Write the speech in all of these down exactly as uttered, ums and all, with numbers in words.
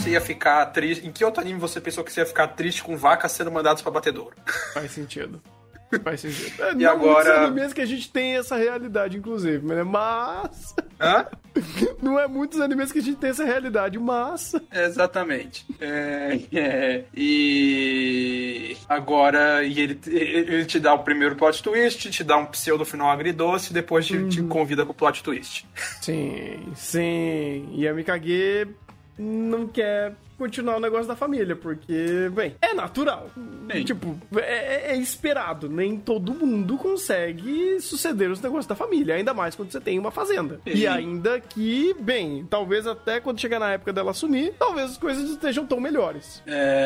você ia ficar triste? Em que outro anime você pensou que você ia ficar triste com vacas sendo mandadas pra batedouro? Faz sentido. Faz sentido. É, E não agora- muitos animes que a gente tem essa realidade, inclusive, né? Mas... Hã? Não é muitos animes que a gente tem essa realidade, mas... Exatamente. É, é, e agora e ele, ele te dá o primeiro plot twist, te dá um pseudo final agridoce, depois te, te convida pro plot twist. Sim, sim. E a Mikage não quer continuar o negócio da família, porque, bem, é natural. Sim. Tipo, é, é esperado. Nem todo mundo consegue suceder os negócios da família, ainda mais quando você tem uma fazenda. Sim. E ainda que, bem, talvez até quando chegar na época dela assumir, talvez as coisas estejam tão melhores.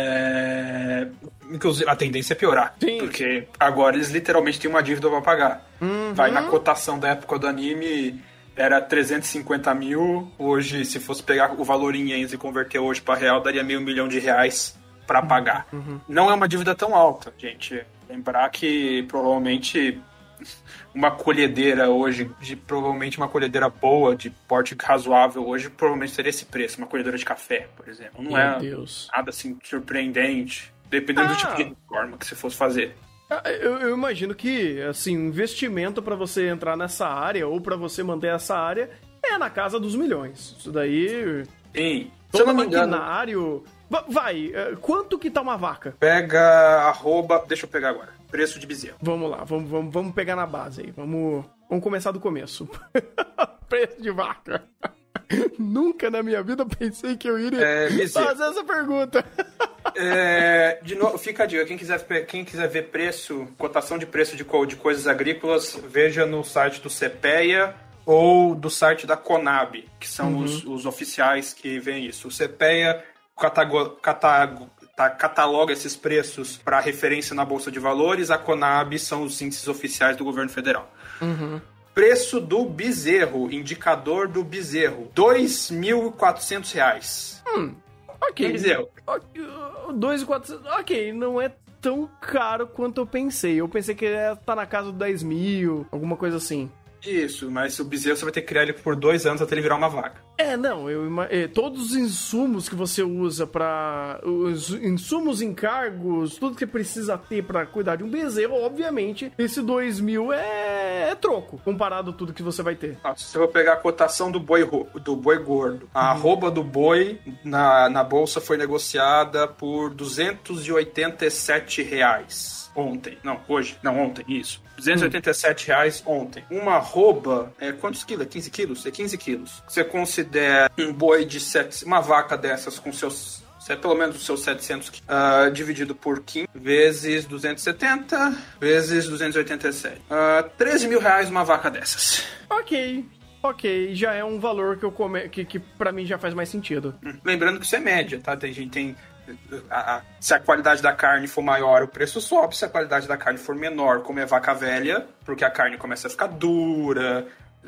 É, inclusive, a tendência é piorar. Sim. Porque agora eles literalmente têm uma dívida pra pagar. Uhum. Vai na cotação da época do anime, era trezentos e cinquenta mil. Hoje, se fosse pegar o valor em ienes e converter hoje pra real, daria meio milhão de reais pra pagar. Uhum. Não é uma dívida tão alta, gente. Lembrar que provavelmente uma colhedeira hoje, de, provavelmente uma colhedeira boa, de porte razoável hoje, provavelmente seria esse preço. Uma colhedeira de café, por exemplo. Não Meu é Deus. nada assim surpreendente, dependendo Ah. do tipo de reforma que você fosse fazer. Ah, Eu, eu imagino que, assim, investimento pra você entrar nessa área ou pra você manter essa área é na casa dos milhões. Isso daí... Sim. Se eu Todo não me engano, maquinário... Va- Vai, eh, quanto que tá uma vaca? pega arroba... Deixa eu pegar agora. Preço de bezerro. Vamos lá, vamos, vamos, vamos pegar na base aí. Vamos, vamos começar do começo. Preço de vaca. Nunca na minha vida pensei que eu iria É, bezerro. fazer essa pergunta. É, de novo, fica a dica. Quem quiser, quem quiser ver preço, cotação de preço de, co- de coisas agrícolas, veja no site do CEPEA ou do site da Conab, que são os, os oficiais que veem isso. O CEPEA catago, catago, tá, cataloga esses preços para referência na Bolsa de Valores, a Conab são os índices oficiais do governo federal. Preço do bezerro, indicador do bezerro, dois mil e quatrocentos reais. Ok. Que bezerro? dois mil e quatrocentos. Ok, não é tão caro quanto eu pensei. Eu pensei que ia estar na casa do dez mil, alguma coisa assim. Isso, mas o bezerro você vai ter que criar ele por dois anos até ele virar uma vaca. É, não, eu ima- é, todos os insumos que você usa pra... Os insumos, encargos, tudo que precisa ter pra cuidar de um bezerro, obviamente, esse dois mil é, é troco, comparado a tudo que você vai ter. Ah, se eu vou pegar a cotação do boi, ro- do boi gordo, a arroba do boi na, na bolsa foi negociada por duzentos e oitenta e sete reais. Ontem, não, hoje, não, ontem, isso. duzentos e oitenta e sete reais ontem. Uma arroba, é, quantos quilos? É quinze quilos? É quinze quilos. Você considera um boi de sete, uma vaca dessas com seus, se é pelo menos os seus setecentos quilos, ah, dividido por quinze, vezes duzentos e setenta, vezes duzentos e oitenta e sete. Ah, treze mil reais uma vaca dessas. Ok, ok, já é um valor que, eu come... que, que pra mim já faz mais sentido. Lembrando que isso é média, tá? Tem gente tem... A, a, se a qualidade da carne for maior, o preço sobe. Se a qualidade da carne for menor, como é vaca velha, porque a carne começa a ficar dura,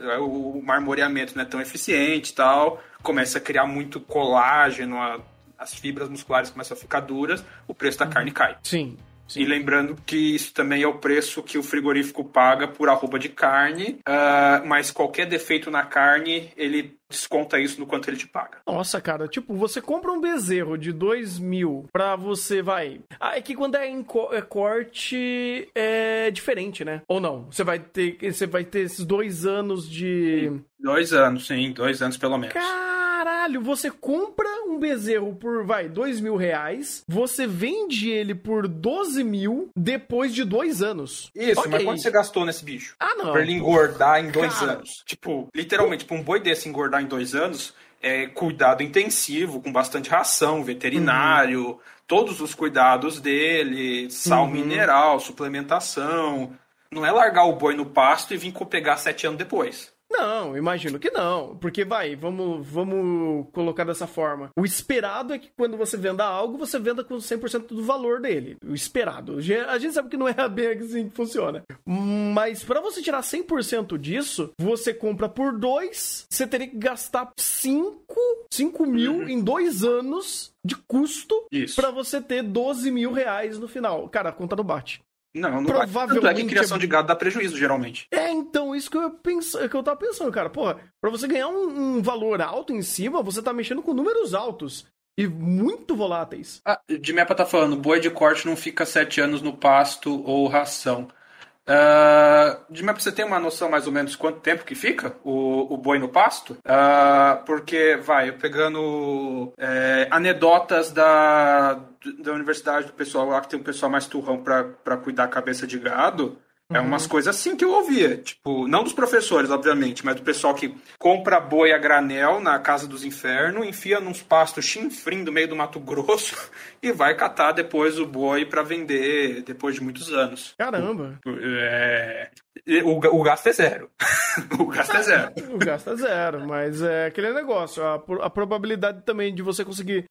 o, o marmoreamento não é tão eficiente e tal, começa a criar muito colágeno, a, as fibras musculares começam a ficar duras, o preço da carne cai. Sim. E lembrando que isso também é o preço que o frigorífico paga por arroba de carne, uh, mas qualquer defeito na carne, ele desconta isso no quanto ele te paga. Nossa, cara, tipo, você compra um bezerro de dois mil pra você, vai... Ah, é que quando é em co- é corte é diferente, né? Ou não? Você vai ter, você vai ter esses dois anos de... Dois anos, sim, dois anos pelo menos. Caralho, você compra um bezerro por, vai, dois mil reais, você vende ele por doze mil depois de dois anos. Isso, Ok. mas quanto você gastou nesse bicho? Ah, não. Pra ele engordar em dois Cara. anos. Tipo, literalmente, pra um boi desse engordar em dois anos, é cuidado intensivo, com bastante ração, veterinário, Uhum. todos os cuidados dele, sal Uhum. mineral, suplementação. Não é largar o boi no pasto e vir pegar sete anos depois. Não, imagino que não. Porque, vai, vamos, vamos colocar dessa forma. O esperado é que quando você venda algo, você venda com cem por cento do valor dele. O esperado. A gente sabe que não é bem assim que funciona. Mas pra você tirar cem por cento disso, você compra por dois, você teria que gastar cinco, cinco mil Uhum. em dois anos de custo Isso. pra você ter doze mil reais no final. Cara, a conta não bate. Não, não Provavelmente Tanto é que criação é- de gado dá prejuízo, geralmente. É, então, isso que eu, penso, que eu tava pensando, cara. Porra, pra você ganhar um, um valor alto em cima, você tá mexendo com números altos. e muito voláteis. Ah, de Mepa tá falando, boi de corte não fica sete anos no pasto ou ração. Uh, de Mepa, você tem uma noção mais ou menos quanto tempo que fica o, o boi no pasto? Uh, porque, vai, eu pegando é, anedotas da, da universidade do pessoal lá, que tem um pessoal mais turrão pra, pra cuidar a cabeça de gado. É umas coisas assim que eu ouvia, tipo, não dos professores, obviamente, mas do pessoal que compra boi a granel na Casa dos Infernos, enfia nos pastos chinfrim do meio do Mato Grosso e vai catar depois o boi pra vender depois de muitos anos. Caramba! É... O, o gasto é zero. O gasto é zero. O gasto é zero, mas é aquele negócio, a, a probabilidade também de você conseguir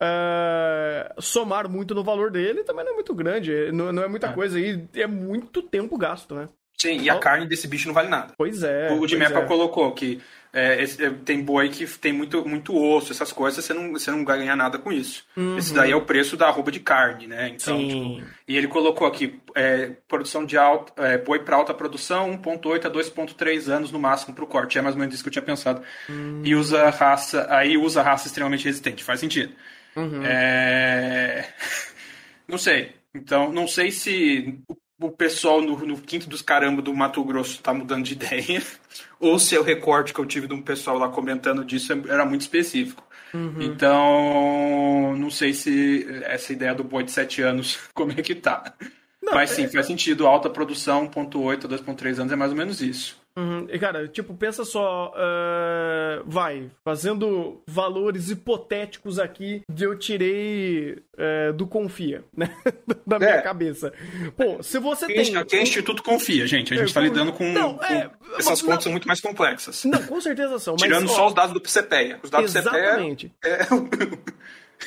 é, somar muito no valor dele também não é muito grande, não, não é muita é. coisa, e é muito tempo gasto, né? Sim, e a carne desse bicho não vale nada. Pois é. O de Mepa é. colocou que é, esse, tem boi que tem muito, muito osso, essas coisas, você não, você não ganha nada com isso. Uhum. Esse daí é o preço da arroba de carne, né? Então, tipo, e ele colocou aqui, é, produção de alta, é, boi para alta produção, um ponto oito a dois ponto três anos no máximo para o corte. É mais ou menos isso que eu tinha pensado. Uhum. E usa raça, aí usa raça extremamente resistente, faz sentido. Uhum. É... Não sei. Então, não sei se o pessoal no, no quinto dos caramba do Mato Grosso tá mudando de ideia, ou se é o recorte que eu tive de um pessoal lá comentando disso era muito específico. Uhum. Então, não sei se essa ideia do boi de sete anos, como é que tá. Não, Mas sim, é... faz sentido, alta produção, um ponto oito a dois ponto três anos é mais ou menos isso. Uhum. E, cara, tipo, pensa só, uh, vai, fazendo valores hipotéticos aqui que eu tirei uh, do Confia, né, da minha é. cabeça. Pô, se você que tem... Que Instituto Confia, gente, a gente é, tá lidando com... Não, com... É... Essas contas são muito mais complexas. Não, com certeza são. Tirando mas, só ó, os dados do CEPEA. Os dados exatamente. do CEPEA... É...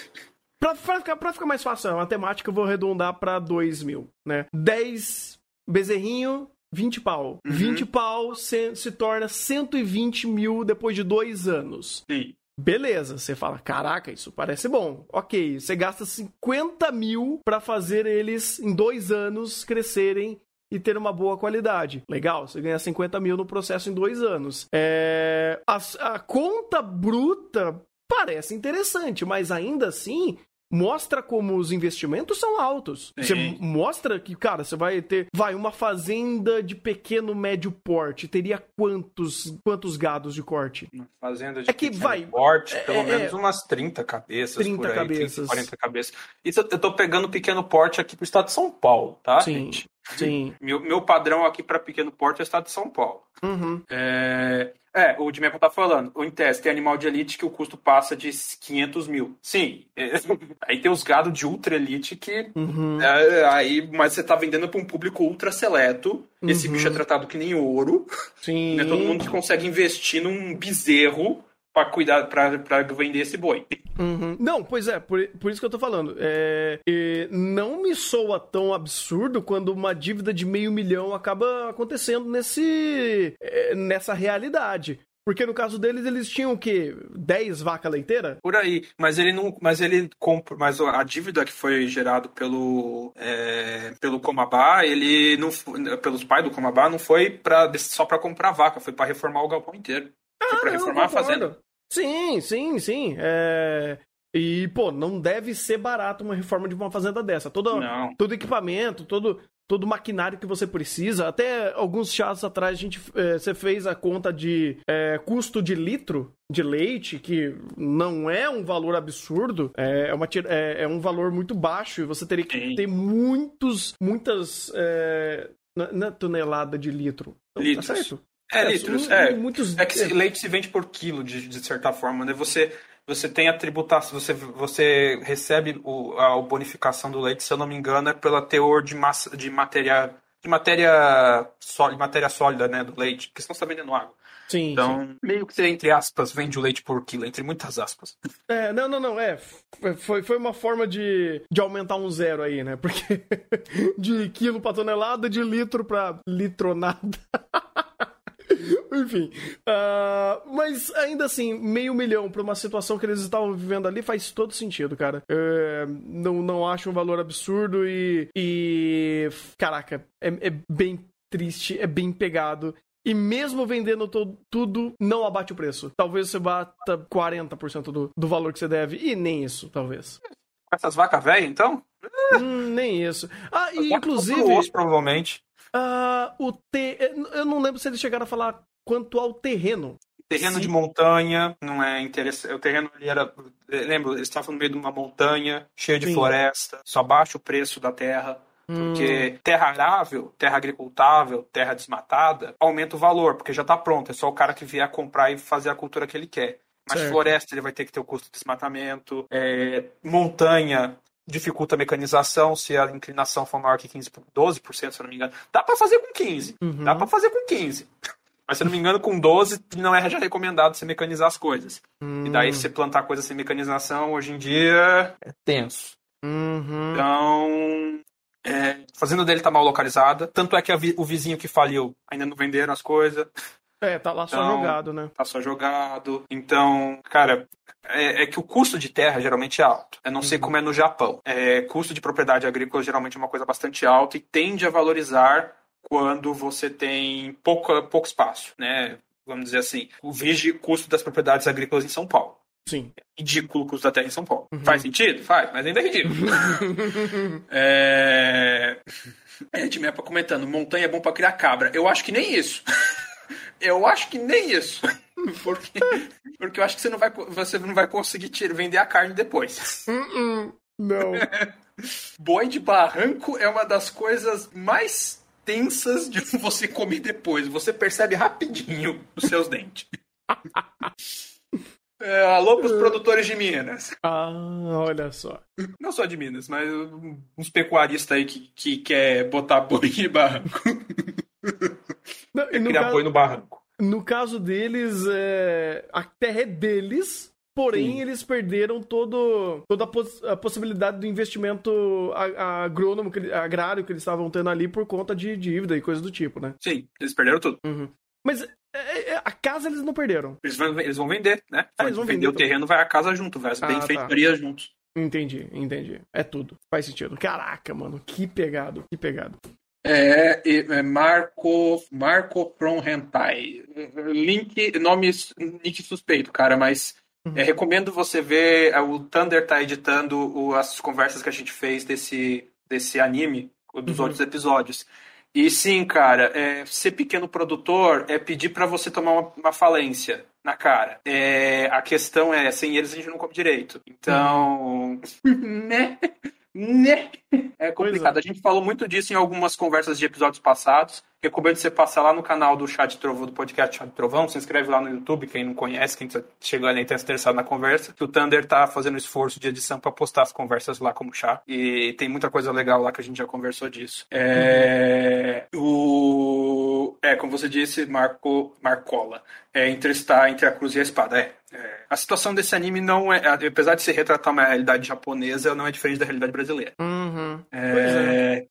pra, pra, ficar, pra ficar mais fácil, a matemática eu vou arredondar pra dois mil, né? dez bezerrinho... vinte pau. Uhum. vinte pau se, se torna cento e vinte mil depois de dois anos. Sim. Beleza, você fala, caraca, isso parece bom. Ok, você gasta cinquenta mil pra fazer eles em dois anos crescerem e ter uma boa qualidade. Legal, você ganha cinquenta mil no processo em dois anos. É... A, a conta bruta parece interessante, mas ainda assim... mostra como os investimentos são altos. Sim. Você mostra que, cara, você vai ter... Vai, uma fazenda de pequeno, médio porte. Teria quantos, quantos gados de corte? Uma fazenda de é que, pequeno vai, porte, é, pelo é, menos umas trinta cabeças trinta por aí. cabeças. trinta, quarenta cabeças. Isso eu tô pegando pequeno porte aqui pro estado de São Paulo, tá, sim, gente? Sim. Meu, meu padrão aqui para pequeno porte é o estado de São Paulo. Uhum. É... É, o Dimeco tá falando. Em tese, tem animal de elite que o custo passa de quinhentos mil. Sim. É, aí tem os gado de ultra elite que... Uhum. É, aí, mas você tá vendendo para um público ultra seleto. Uhum. Esse bicho é tratado que nem ouro. Sim. Não é todo mundo que consegue investir num bezerro para cuidar, para vender esse boi. Uhum. Não, pois é, por, por isso que eu tô falando. É, é, não me soa tão absurdo quando uma dívida de meio milhão acaba acontecendo nesse, é, nessa realidade. Porque no caso deles, eles tinham o quê? dez vacas leiteiras? Por aí. Mas ele não. Mas ele compra. Mas a dívida que foi gerada pelo. É, pelo Comabá, ele não. Pelos pais do Comabá, não foi pra, só para comprar vaca, foi para reformar o galpão inteiro. Foi pra reformar não, a fazenda. Sim, sim, sim. É... E, pô, não deve ser barato uma reforma de uma fazenda dessa. Todo, todo equipamento, todo, todo maquinário que você precisa. Até alguns chás atrás, a gente, é, você fez a conta de é, custo de litro de leite, que não é um valor absurdo, é, uma, é, é um valor muito baixo e você teria que sim. ter muitos, muitas... É, não é tonelada de litro. Litros. Tá certo? É, é, litros. É, muitos... é que leite se vende por quilo, de, de certa forma, né? Você, você tem a tributação, você, você recebe o, a bonificação do leite, se eu não me engano, é pela teor de, massa, de matéria de matéria, sólida, matéria sólida, né, do leite, porque senão você tá vendendo água. Sim, então, sim. meio que, entre aspas, vende o leite por quilo, entre muitas aspas. É, não, não, não, é. Foi, foi uma forma de, de aumentar um zero aí, né? Porque de quilo pra tonelada, de litro pra litronada. Enfim, uh, mas ainda assim, meio milhão pra uma situação que eles estavam vivendo ali faz todo sentido, cara. Uh, não, não acho um valor absurdo e, e caraca, é, é bem triste, é bem pegado E mesmo vendendo to- tudo, não abate o preço. Talvez você bata quarenta por cento do, do valor que você deve. E nem isso, talvez. Com essas vacas velhas, então? Hum, nem isso. Ah, As e vacas inclusive... estão no osso, provavelmente. ah, o te... Eu não lembro se eles chegaram a falar quanto ao terreno. Terreno Sim. de montanha, não é interessante. O terreno ali era. Lembra, eles estavam no meio de uma montanha, cheia de Sim. floresta, só baixa o preço da terra. Porque Hum. terra arável, terra agricultável, terra desmatada, aumenta o valor, porque já está pronto. É só o cara que vier comprar e fazer a cultura que ele quer. Mas Certo. floresta, ele vai ter que ter o custo de desmatamento. É, montanha dificulta a mecanização se a inclinação for maior que quinze, doze por cento, se eu não me engano. Dá para fazer com quinze. Uhum. Dá para fazer com quinze. Mas, se eu não me engano, com doze não é já recomendado você mecanizar as coisas. Hum. E daí, você plantar coisas sem mecanização, hoje em dia, é tenso. Uhum. Então, é, a fazenda dele tá mal localizada. Tanto é que a vi- o vizinho que faliu ainda não venderam as coisas. É, tá lá só Então, jogado, né? Tá só jogado. Então, cara, é, é que o custo de terra geralmente é alto. Eu não sei como é no Japão. É, custo de propriedade agrícola geralmente é uma coisa bastante alta e tende a valorizar quando você tem pouco, pouco espaço, né? Vamos dizer assim. O vige custo das propriedades agrícolas em São Paulo. Sim. Ridículo o custo da terra em São Paulo. Uhum. Faz sentido? Faz, mas ainda é ridículo. é... É, de Mepa comentando, montanha é bom pra criar cabra. Eu acho que nem isso. Eu acho que nem isso. Porque, porque eu acho que você não vai, você não vai conseguir tirar, vender a carne depois. Uh-uh. Não. Boi de barranco é uma das coisas mais tensas de você comer depois. Você percebe rapidinho os seus dentes. É, alô pros produtores de Minas. Ah, olha só. Não só de Minas, mas uns pecuaristas aí que, que quer botar boi de barranco. Não, e Quer no, criar caso, boi no barranco. no caso deles, é, a terra é deles, porém Sim. eles perderam todo, toda a, poss- a possibilidade do investimento a- a- agrônomo, que ele- agrário que eles estavam tendo ali por conta de dívida e coisas do tipo, né? Sim, eles perderam tudo. Uhum. Mas é, é, a casa eles não perderam. Eles vão, eles vão vender, né? Ah, eles vão vender vender o terreno, vai a casa junto, vai as Ah, benfeitorias juntos. Entendi, entendi. É tudo. Faz sentido. Caraca, mano. Que pegado, que pegado. É, é Marco, Marco From Hentai. Link, nome, nick suspeito, cara, mas é, recomendo você ver. O Thunder tá editando o, as conversas que a gente fez desse, desse anime, dos Uhum. outros episódios. E sim, cara, é, ser pequeno produtor é pedir pra você tomar uma, uma falência na cara. É, a questão é, sem eles a gente não come direito. Então, né? Né? É complicado. A gente falou muito disso em algumas conversas de episódios passados. Recomendo você passar lá no canal do Chá de Trovão, do podcast Chá de Trovão. Se inscreve lá no YouTube, quem não conhece, quem chegou ali e está interessado na conversa. Que o Thunder tá fazendo esforço de edição para postar as conversas lá como chá. E tem muita coisa legal lá que a gente já conversou disso. É... O... É, como você disse, Marco... Marcola. É, entre, está entre a cruz e a espada. É. É. A situação desse anime não é... Apesar de se retratar uma realidade japonesa, não é diferente da realidade brasileira. Uhum. É, Pois é.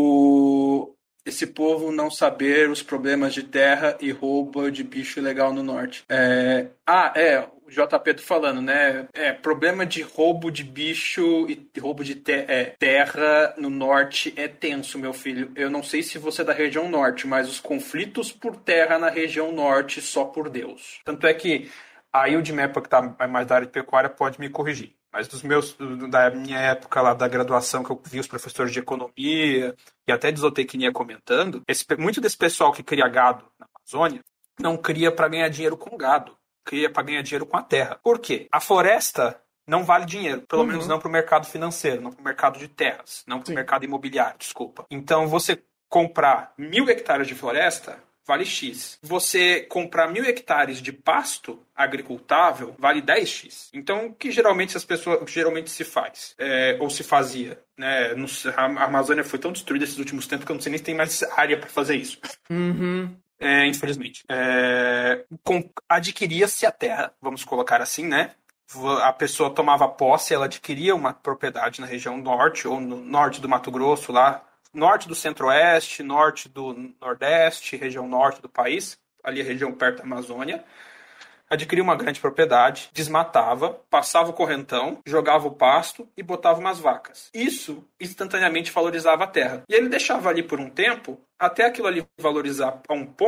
o... Esse povo não saber os problemas de terra e roubo de bicho ilegal no norte. É... Ah, é, o J P tô falando, né? É, problema de roubo de bicho e roubo de te... é, terra no norte é tenso, meu filho. Eu não sei se você é da região norte, mas os conflitos por terra na região norte, só por Deus. Tanto é que aí o de Mepa, que tá mais da área de pecuária, pode me corrigir. Mas dos meus, da minha época lá da graduação, que eu vi os professores de economia e até de zootecnia comentando, esse, muito desse pessoal que cria gado na Amazônia não cria para ganhar dinheiro com gado, cria para ganhar dinheiro com a terra. Por quê? A floresta não vale dinheiro, pelo Uhum. menos não para o mercado financeiro, não para o mercado de terras, não para o Sim. mercado imobiliário, desculpa. Então, você comprar mil hectares de floresta vale X. Você comprar mil hectares de pasto agricultável vale dez x. Então, o que geralmente as pessoas, o que geralmente se faz, é, ou se fazia, né? No, a Amazônia foi tão destruída esses últimos tempos que eu não sei nem se tem mais área para fazer isso. Uhum. É, infelizmente. É, com, adquiria-se a terra, vamos colocar assim, né? A pessoa tomava posse, ela adquiria uma propriedade na região norte, ou no norte do Mato Grosso, lá norte do centro-oeste, norte do nordeste, região norte do país, ali a região perto da Amazônia, adquiria uma grande propriedade, desmatava, passava o correntão, jogava o pasto e botava umas vacas. Isso instantaneamente valorizava a terra. E ele deixava ali por um tempo, até aquilo ali valorizar a um ponto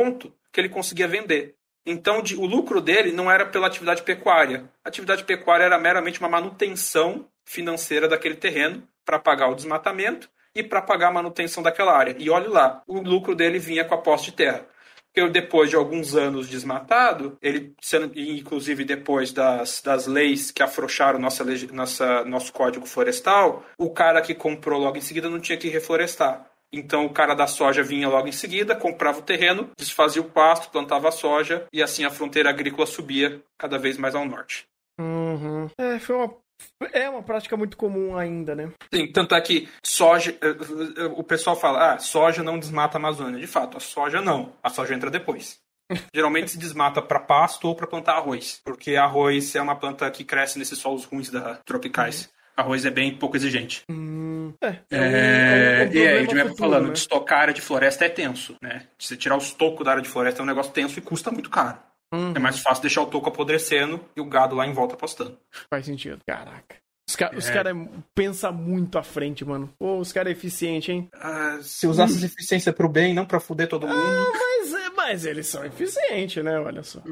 que ele conseguia vender. Então, de, o lucro dele não era pela atividade pecuária. A atividade pecuária era meramente uma manutenção financeira daquele terreno para pagar o desmatamento e para pagar a manutenção daquela área. E olhe lá, o lucro dele vinha com a posse de terra. Porque depois de alguns anos desmatado, ele, inclusive depois das, das leis que afrouxaram nossa, nossa, nosso Código Florestal, o cara que comprou logo em seguida não tinha que reflorestar. Então o cara da soja vinha logo em seguida, comprava o terreno, desfazia o pasto, plantava a soja, e assim a fronteira agrícola subia cada vez mais ao norte. Uhum. É, foi uma, é uma prática muito comum ainda, né? Sim, tanto é que soja, o pessoal fala, ah, soja não desmata a Amazônia. De fato, a soja não, a soja entra depois. Geralmente se desmata para pasto ou para plantar arroz, porque arroz é uma planta que cresce nesses solos ruins da tropicais. Uhum. Arroz é bem pouco exigente. Hum, é, é, é, um, é um e aí, o futuro, falando, né? de estocar área de floresta é tenso, né? Se tirar os tocos da área de floresta é um negócio tenso e custa muito caro. Uhum. É mais fácil deixar o toco apodrecendo e o gado lá em volta apostando. Faz sentido. Caraca. Os, ca- é. os caras pensam muito à frente, mano. Pô, os caras é eficiente, hein? Ah, se usasse hum. eficiência pro bem, não pra fuder todo mundo. Ah, mas, mas eles são eficientes, né? Olha só.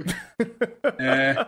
É.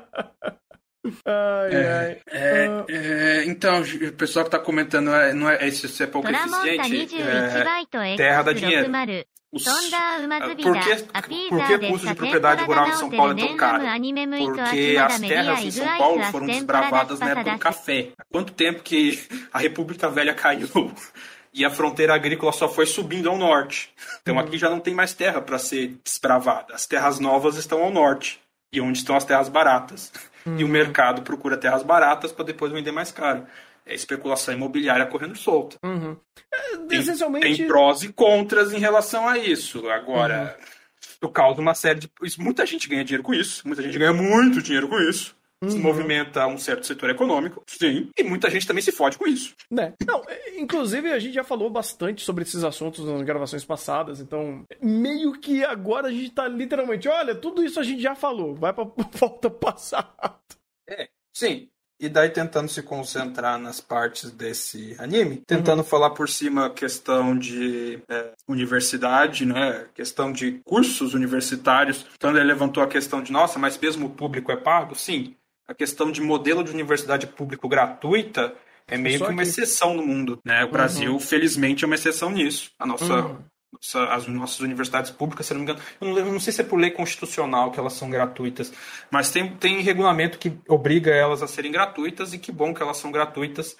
Ai, é, ai. É, uh... é, então, o pessoal que tá comentando, não é, é, se é pouco eficiente, é, terra dá dinheiro. Os, por que, por que custos de propriedade rural em São Paulo é tão caro? Porque as terras em São Paulo foram desbravadas na época do café. Há quanto tempo que a República Velha caiu e a fronteira agrícola só foi subindo ao norte? Então aqui já não tem mais terra para ser desbravada. As terras novas estão ao norte, e onde estão as terras baratas. E o mercado procura terras baratas para depois vender mais caro. É especulação imobiliária correndo solta. Uhum. É, tem, essencialmente... tem prós e contras em relação a isso. Agora, uhum. eu causo uma série de... Muita gente ganha dinheiro com isso. Muita gente ganha muito dinheiro com isso. Uhum. Se movimenta um certo setor econômico, sim. E muita gente também se fode com isso. Né? Não, inclusive a gente já falou bastante sobre esses assuntos nas gravações passadas, então meio que agora a gente tá literalmente, olha, tudo isso a gente já falou, vai pra volta passado. É, sim. E daí tentando se concentrar nas partes desse anime, tentando uhum. falar por cima a questão de é, universidade, né? Questão de cursos universitários. Então ele levantou a questão de, nossa, mas mesmo o público é pago? Sim. A questão de modelo de universidade público gratuita é meio Só que uma aqui. exceção no mundo, né? O uhum. Brasil, felizmente, é uma exceção nisso. A nossa... Uhum. As nossas universidades públicas, se não me engano, eu não, eu não sei se é por lei constitucional que elas são gratuitas, mas tem, tem regulamento que obriga elas a serem gratuitas, e que bom que elas são gratuitas,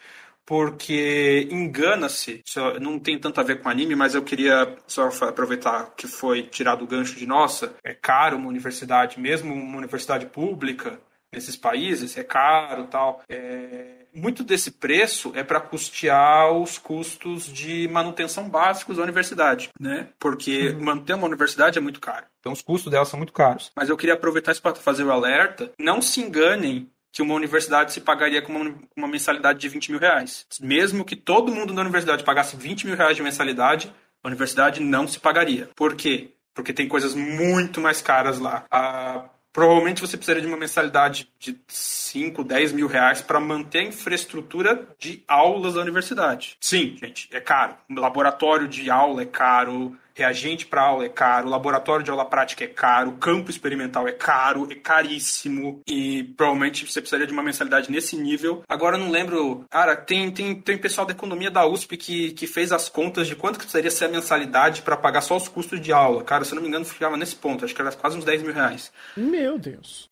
porque engana-se, não tem tanto a ver com anime, mas eu queria só aproveitar que foi tirado o gancho de, nossa, é caro uma universidade, mesmo uma universidade pública nesses países, é caro e tal, é... Muito desse preço é para custear os custos de manutenção básicos da universidade, né? Porque uhum. manter uma universidade é muito caro. Então os custos dela são muito caros. Mas eu queria aproveitar isso para fazer o alerta. Não se enganem que uma universidade se pagaria com uma, uma mensalidade de vinte mil reais. Mesmo que todo mundo na universidade pagasse vinte mil reais de mensalidade, a universidade não se pagaria. Por quê? Porque tem coisas muito mais caras lá. A Provavelmente você precisaria de uma mensalidade de cinco, dez mil reais para manter a infraestrutura de aulas da universidade. Sim, gente, é caro. O laboratório de aula é caro, reagente para aula é caro, laboratório de aula prática é caro, campo experimental é caro, é caríssimo, e provavelmente você precisaria de uma mensalidade nesse nível. Agora eu não lembro, cara, tem, tem, tem pessoal da economia da U S P que, que fez as contas de quanto que precisaria ser a mensalidade para pagar só os custos de aula. Cara, se eu não me engano, ficava nesse ponto, acho que era quase uns dez mil reais. Meu Deus.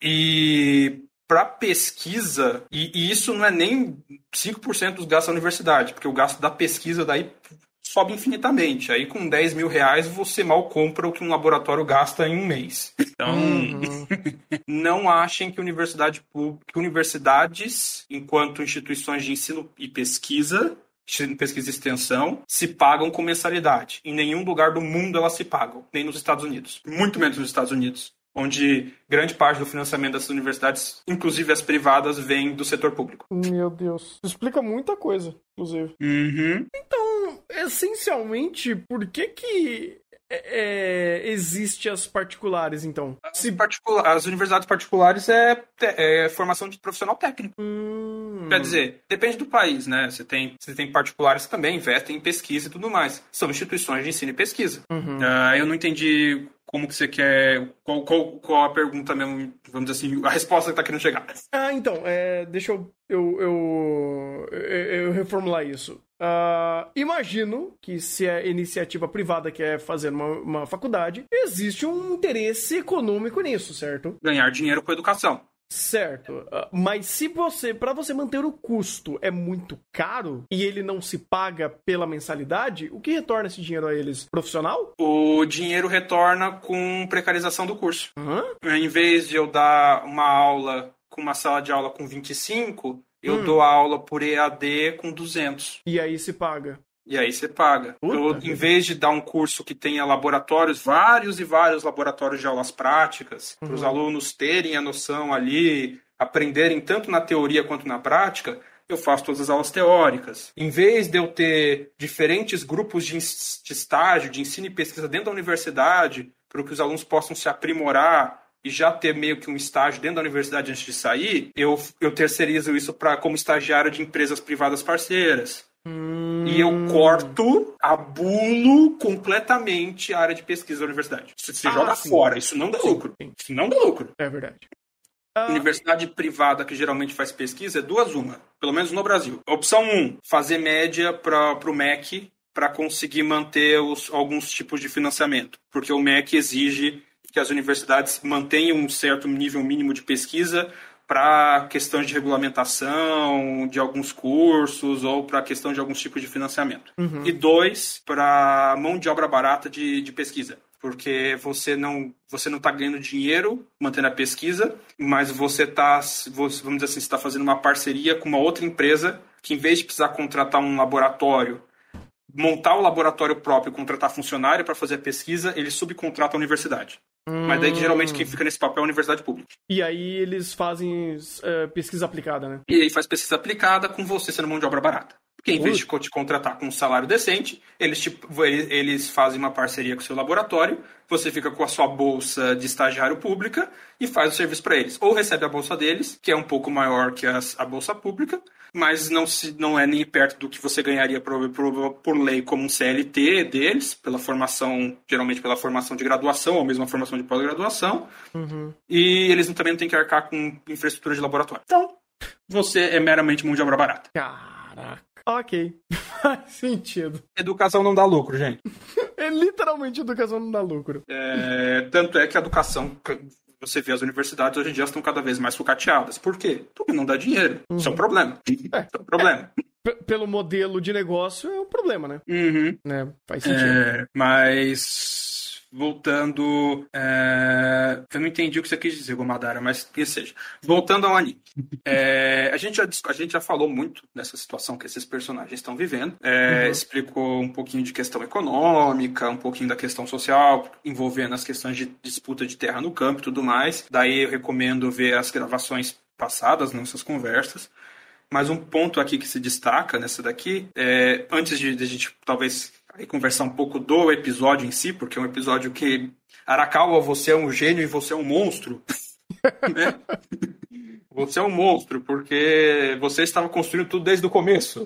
E para pesquisa, e, e isso não é nem cinco por cento dos gastos da universidade, porque o gasto da pesquisa daí sobe infinitamente. Aí com dez mil reais você mal compra o que um laboratório gasta em um mês. Então, uhum. não achem que, universidade, que universidades, enquanto instituições de ensino e pesquisa, pesquisa e extensão, se pagam com mensalidade. Em nenhum lugar do mundo elas se pagam, nem nos Estados Unidos. Muito menos nos Estados Unidos, onde grande parte do financiamento dessas universidades, inclusive as privadas, vem do setor público. Meu Deus. Isso explica muita coisa, inclusive. Uhum. Então, essencialmente, por que que é, existe as particulares, então? As, particula- as universidades particulares é, é formação de profissional técnico. Hum. Quer dizer, depende do país, né? Você tem, você tem particulares que também investem em pesquisa e tudo mais. São instituições de ensino e pesquisa. Uhum. Uh, eu não entendi como que você quer... Qual, qual, qual a pergunta mesmo, vamos dizer assim, a resposta que tá querendo chegar? Ah, então, é, deixa eu, eu, eu, eu, eu reformular isso. Uh, imagino que se a iniciativa privada quer fazer uma, uma faculdade, existe um interesse econômico nisso, certo? Ganhar dinheiro com educação. Certo, uh, mas se você, para você manter o custo é muito caro e ele não se paga pela mensalidade, o que retorna esse dinheiro a eles? Profissional? O dinheiro retorna com precarização do curso. Uhum. Em vez de eu dar uma aula com uma sala de aula com vinte e cinco, eu hum. dou a aula por E A D com duzentos. E aí se paga. E aí você paga. Eu, em vez de dar um curso que tenha laboratórios, vários e vários laboratórios de aulas práticas, uhum. para os alunos terem a noção ali, aprenderem tanto na teoria quanto na prática, eu faço todas as aulas teóricas. Em vez de eu ter diferentes grupos de, de estágio, de ensino e pesquisa dentro da universidade, para que os alunos possam se aprimorar e já ter meio que um estágio dentro da universidade antes de sair, eu, eu terceirizo isso pra, como estagiário de empresas privadas parceiras. Hum. E eu corto, abulo completamente a área de pesquisa da universidade. Isso você ah, joga sim. fora, isso não dá lucro. Sim. Isso não dá lucro. É verdade. Ah. Universidade privada que geralmente faz pesquisa é duas uma, pelo menos no Brasil. Opção um, fazer média para o M E C para conseguir manter os, alguns tipos de financiamento. Porque o M E C exige que as universidades mantenham um certo nível mínimo de pesquisa para questões de regulamentação de alguns cursos ou para questão de alguns tipos de financiamento. Uhum. E dois, para mão de obra barata de, de pesquisa. Porque você não você não está ganhando dinheiro mantendo a pesquisa, mas você está, vamos dizer assim, está fazendo uma parceria com uma outra empresa que, em vez de precisar contratar um laboratório, montar o laboratório próprio e contratar funcionário para fazer a pesquisa, ele subcontrata a universidade. Hum. Mas daí, geralmente, quem fica nesse papel é a universidade pública. E aí eles fazem uh, pesquisa aplicada, né? E aí faz pesquisa aplicada com você sendo mão de obra barata. Porque em vez de te contratar com um salário decente, eles, te, eles fazem uma parceria com o seu laboratório, você fica com a sua bolsa de estagiário pública e faz o serviço para eles. Ou recebe a bolsa deles, que é um pouco maior que a, a bolsa pública, mas não, se, não é nem perto do que você ganharia por, por, por lei como um C L T deles, pela formação, geralmente pela formação de graduação ou mesmo a formação de pós-graduação. Uhum. E eles também não têm que arcar com infraestrutura de laboratório. Então, você é meramente mão de obra barata. Caraca. Ok, faz sentido. Educação não dá lucro, gente. É literalmente educação não dá lucro. É, tanto é que a educação, você vê as universidades hoje em dia estão cada vez mais sucateadas. Por quê? Porque não dá dinheiro. Uhum. Isso é um problema. É, Isso é um problema. É, p- pelo modelo de negócio é um problema, né? Uhum. É, faz sentido. É, mas... Voltando... É... Eu não entendi o que você quis dizer, Gomadara, mas que seja. Voltando ao anime. É... A, gente já, a gente já falou muito dessa situação que esses personagens estão vivendo. É... Uhum. Explicou um pouquinho de questão econômica, um pouquinho da questão social, envolvendo as questões de disputa de terra no campo e tudo mais. Daí eu recomendo ver as gravações passadas, nossas conversas. Mas um ponto aqui que se destaca nessa daqui, é... antes de, de a gente talvez... e conversar um pouco do episódio em si, porque é um episódio que Arakawa, você é um gênio e você é um monstro. Né? Você é um monstro, porque você estava construindo tudo desde o começo.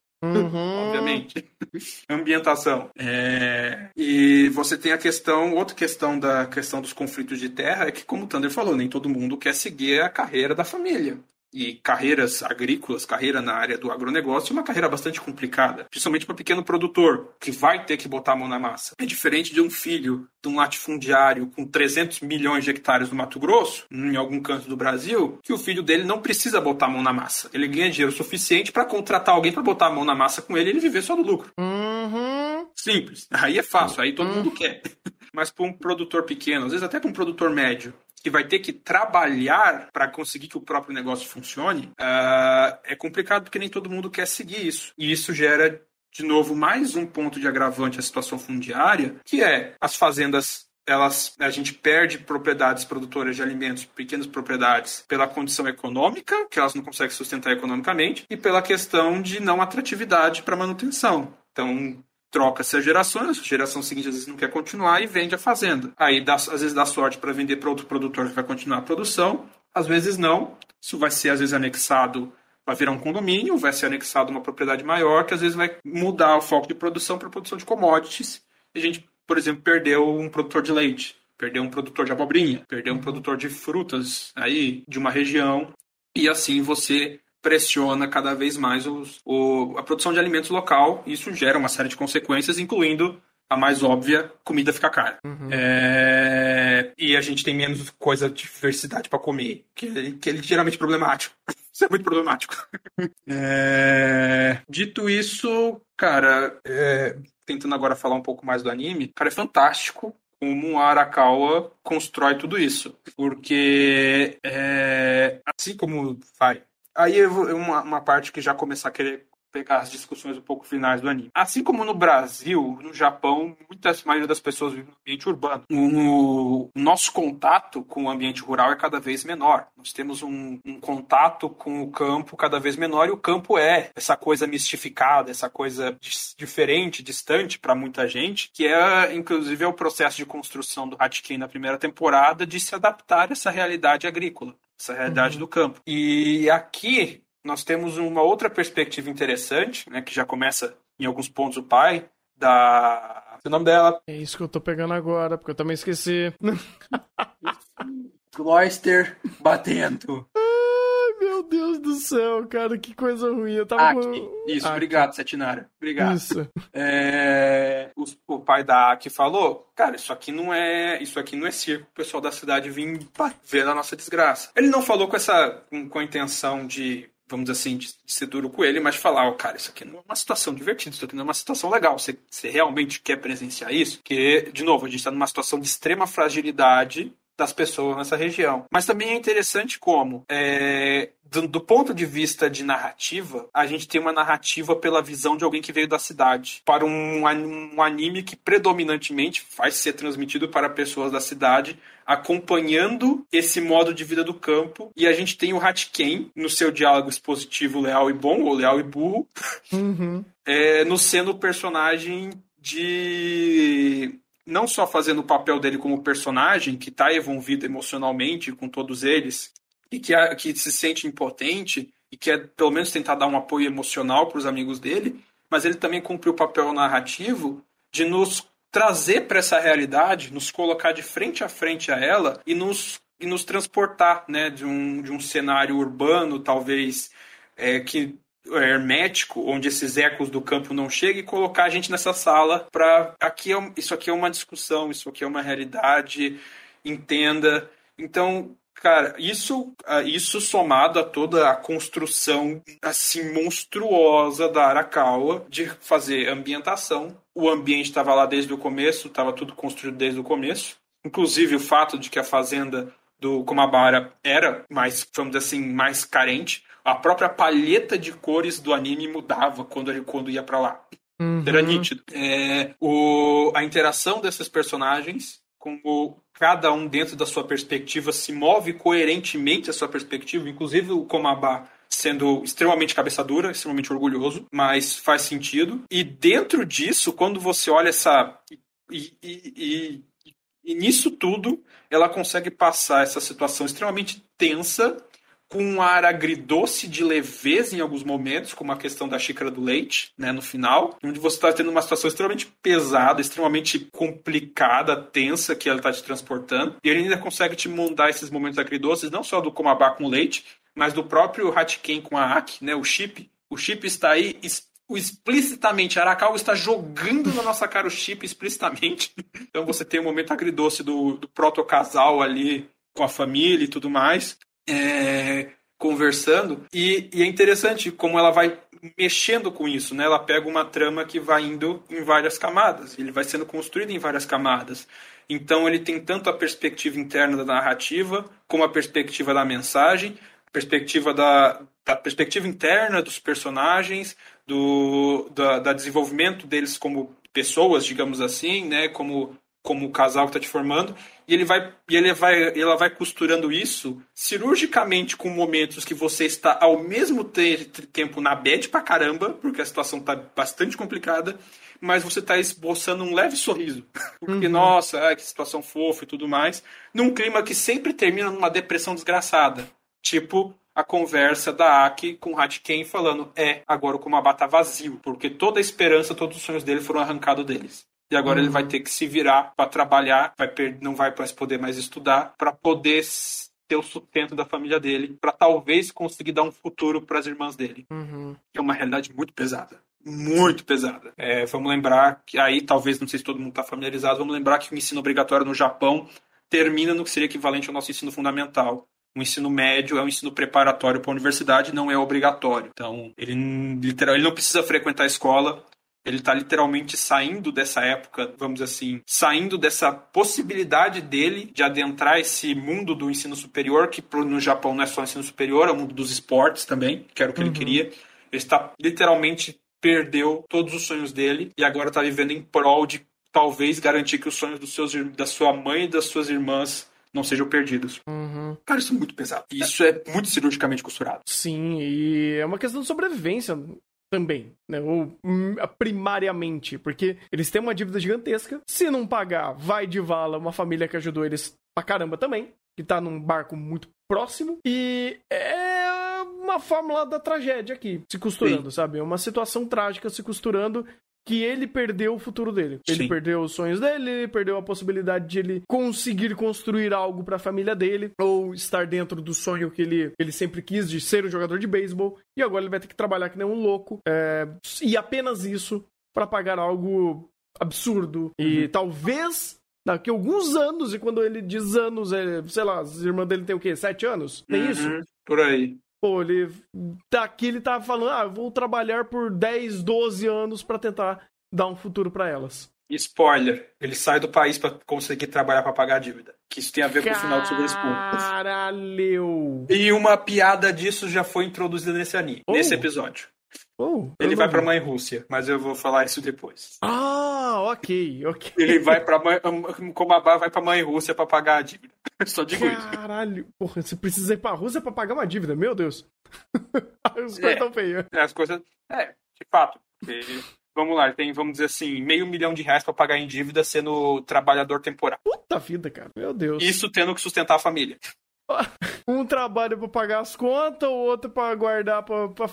Uhum. Obviamente. Ambientação. É... E você tem a questão, outra questão da questão dos conflitos de terra, é que, como o Thunder falou, nem todo mundo quer seguir a carreira da família. E carreiras agrícolas, carreira na área do agronegócio, é uma carreira bastante complicada, principalmente para pequeno produtor, que vai ter que botar a mão na massa. É diferente de um filho de um latifundiário com trezentos milhões de hectares no Mato Grosso, em algum canto do Brasil, que o filho dele não precisa botar a mão na massa. Ele ganha dinheiro suficiente para contratar alguém para botar a mão na massa com ele e ele viver só do lucro. Uhum. Simples. Aí é fácil, aí todo uhum. mundo quer. Mas para um produtor pequeno, às vezes até para um produtor médio, que vai ter que trabalhar para conseguir que o próprio negócio funcione, uh, é complicado porque nem todo mundo quer seguir isso. E isso gera, de novo, mais um ponto de agravante à situação fundiária, que é as fazendas, elas, a gente perde propriedades produtoras de alimentos, pequenas propriedades, pela condição econômica, que elas não conseguem sustentar economicamente, e pela questão de não atratividade para manutenção. Então, troca-se as gerações, a geração seguinte às vezes não quer continuar e vende a fazenda. Aí dá, às vezes dá sorte para vender para outro produtor que vai continuar a produção, às vezes não. Isso vai ser às vezes anexado, vai virar um condomínio, vai ser anexado uma propriedade maior, que às vezes vai mudar o foco de produção para produção de commodities. A gente, por exemplo, perdeu um produtor de leite. perder um produtor de abobrinha, perder um produtor de frutas aí de uma região, e assim você pressiona cada vez mais os, o, a produção de alimentos local, e isso gera uma série de consequências, incluindo a mais óbvia, comida fica cara. Uhum. É... E a gente tem menos coisa de diversidade para comer, que, que é ligeiramente problemático. Isso é muito problemático. É... Dito isso, cara, é... tentando agora falar um pouco mais do anime, cara, é fantástico como a Arakawa constrói tudo isso. Porque, é... assim como vai... Aí uma, uma parte que já começar a querer pegar as discussões um pouco finais do anime. Assim como no Brasil, no Japão, muitas maioria das pessoas vivem no ambiente urbano. O, o nosso contato com o ambiente rural é cada vez menor. Nós temos um, um contato com o campo cada vez menor, e o campo é essa coisa mistificada, essa coisa diferente, distante para muita gente, que é, inclusive, é o processo de construção do Hachiken na primeira temporada, de se adaptar a essa realidade agrícola, essa realidade uhum. do campo. E aqui nós temos uma outra perspectiva interessante, né, que já começa em alguns pontos o pai, da... O nome dela? É isso que eu tô pegando agora, porque eu também esqueci. Cloyster batendo. Ai, meu Deus do céu, cara, que coisa ruim. Eu tava Aki. com... Isso, Aki. Obrigado, Setinara. Obrigado. Isso. É... O, o pai da Aki falou, cara, isso aqui não é isso aqui não é circo, o pessoal da cidade vir ver a nossa desgraça. Ele não falou com essa com, com a intenção de, vamos dizer assim, de, de ser duro com ele, mas falar, oh, cara, isso aqui não é uma situação divertida, isso aqui não é uma situação legal. Você, você realmente quer presenciar isso? Porque, de novo, a gente está numa situação de extrema fragilidade das pessoas nessa região. Mas também é interessante como, é, do, do ponto de vista de narrativa, a gente tem uma narrativa pela visão de alguém que veio da cidade, para um, um anime que predominantemente vai ser transmitido para pessoas da cidade, acompanhando esse modo de vida do campo. E a gente tem o Hachiken no seu diálogo expositivo leal e bom, ou leal e burro, uhum. é, no sendo o personagem de... não só fazendo o papel dele como personagem, que está envolvido emocionalmente com todos eles, e que, que se sente impotente, e quer pelo menos tentar dar um apoio emocional para os amigos dele, mas ele também cumpre o papel narrativo de nos trazer para essa realidade, nos colocar de frente a frente a ela, e nos, e nos transportar, né, de, um, de um cenário urbano, talvez, é, que... hermético, onde esses ecos do campo não chegam, e colocar a gente nessa sala para aqui é, isso aqui é uma discussão, isso aqui é uma realidade, entenda. Então, cara, isso, isso somado a toda a construção assim monstruosa da Arakawa de fazer ambientação. O ambiente estava lá desde o começo, estava tudo construído desde o começo. Inclusive o fato de que a fazenda do Komabara era mais, vamos dizer assim, mais carente. A própria palheta de cores do anime mudava quando ele quando ia pra lá. Uhum. Era nítido. É, o, a interação desses personagens, como cada um dentro da sua perspectiva se move coerentemente a sua perspectiva, inclusive o Komaba sendo extremamente cabeça dura, extremamente orgulhoso, mas faz sentido. E dentro disso, quando você olha essa... E, e, e, e nisso tudo, ela consegue passar essa situação extremamente tensa, com um ar agridoce de leveza em alguns momentos, como a questão da xícara do leite, né, no final, onde você está tendo uma situação extremamente pesada, extremamente complicada, tensa, que ela está te transportando, e ele ainda consegue te mandar esses momentos agridoces, não só do Komaba com leite, mas do próprio Hachiken com a Aki, né, o chip. O chip está aí explicitamente, a Arakawa está jogando na nossa cara o chip explicitamente. Então você tem um momento agridoce do, do proto-casal ali, com a família e tudo mais. É, conversando, e, e é interessante como ela vai mexendo com isso, né? Ela pega uma trama que vai indo em várias camadas, ele vai sendo construído em várias camadas, então ele tem tanto a perspectiva interna da narrativa, como a perspectiva da mensagem, a perspectiva da, da perspectiva interna dos personagens, do da, da desenvolvimento deles como pessoas, digamos assim, né? Como como o casal que está te formando, e ele vai, e ele vai, ela vai costurando isso cirurgicamente com momentos que você está ao mesmo te- tempo na bad pra caramba, porque a situação está bastante complicada, mas você está esboçando um leve sorriso. Porque, uhum. nossa, ai, que situação fofa e tudo mais, num clima que sempre termina numa depressão desgraçada. Tipo a conversa da Aki com o Hachiken falando, é, agora o Komaba tá vazio, porque toda a esperança, todos os sonhos dele foram arrancados deles. E agora Uhum. ele vai ter que se virar para trabalhar, vai per- não vai mais poder mais estudar, para poder s- ter o sustento da família dele, para talvez conseguir dar um futuro para as irmãs dele. Uhum. Que é uma realidade muito pesada. Muito pesada. É, vamos lembrar que aí, talvez, não sei se todo mundo está familiarizado, vamos lembrar que o ensino obrigatório no Japão termina no que seria equivalente ao nosso ensino fundamental. O ensino médio é um ensino preparatório para a universidade, não é obrigatório. Então, ele, literal, ele não precisa frequentar a escola. Ele está literalmente saindo dessa época, vamos dizer assim, saindo dessa possibilidade dele de adentrar esse mundo do ensino superior, que pro- no Japão não é só ensino superior, é o mundo dos esportes também, que era o que Uhum. ele queria. Ele está literalmente perdeu todos os sonhos dele e agora está vivendo em prol de talvez garantir que os sonhos dos seus, ir- da sua mãe e das suas irmãs não sejam perdidos. Uhum. Cara, isso é muito pesado. Isso é muito cirurgicamente costurado. Sim, e é uma questão de sobrevivência também, né? Ou hum, primariamente, porque eles têm uma dívida gigantesca. Se não pagar, vai de vala uma família que ajudou eles pra caramba também, que tá num barco muito próximo. E é uma fórmula da tragédia aqui, se costurando, Sim. sabe? É uma situação trágica se costurando, que ele perdeu o futuro dele. Ele Sim. perdeu os sonhos dele, ele perdeu a possibilidade de ele conseguir construir algo pra família dele, ou estar dentro do sonho que ele, ele sempre quis de ser um jogador de beisebol, e agora ele vai ter que trabalhar que nem um louco, é, e apenas isso pra pagar algo absurdo. E Uhum. talvez daqui a alguns anos, e quando ele diz anos, é, sei lá, as irmãs dele tem o quê? Sete anos? Nem isso? Uhum. Por aí. Pô, ele. Daqui ele tava falando, ah, eu vou trabalhar por dez, doze anos pra tentar dar um futuro pra elas. Spoiler, ele sai do país pra conseguir trabalhar pra pagar a dívida. Que isso tem a ver com o final do Silver Spoon. Caralho! E uma piada disso já foi introduzida nesse anime, Oh. nesse episódio. Oh, eu Ele não vai vi. pra Mãe Rússia, mas eu vou falar isso depois. Ah, ok, ok. Ele vai pra mãe, como a Bá vai pra Mãe Rússia pra pagar a dívida. Só digo isso. Caralho, porra, você precisa ir pra Rússia pra pagar uma dívida, meu Deus. Os É. coisas tão feios. É, as coisas. É, de fato. Porque, vamos lá, ele tem, vamos dizer assim, meio milhão de reais pra pagar em dívida sendo trabalhador temporário. Puta vida, cara, meu Deus. Isso tendo que sustentar a família. Um trabalho pra pagar as contas, o outro pra guardar pra, pra,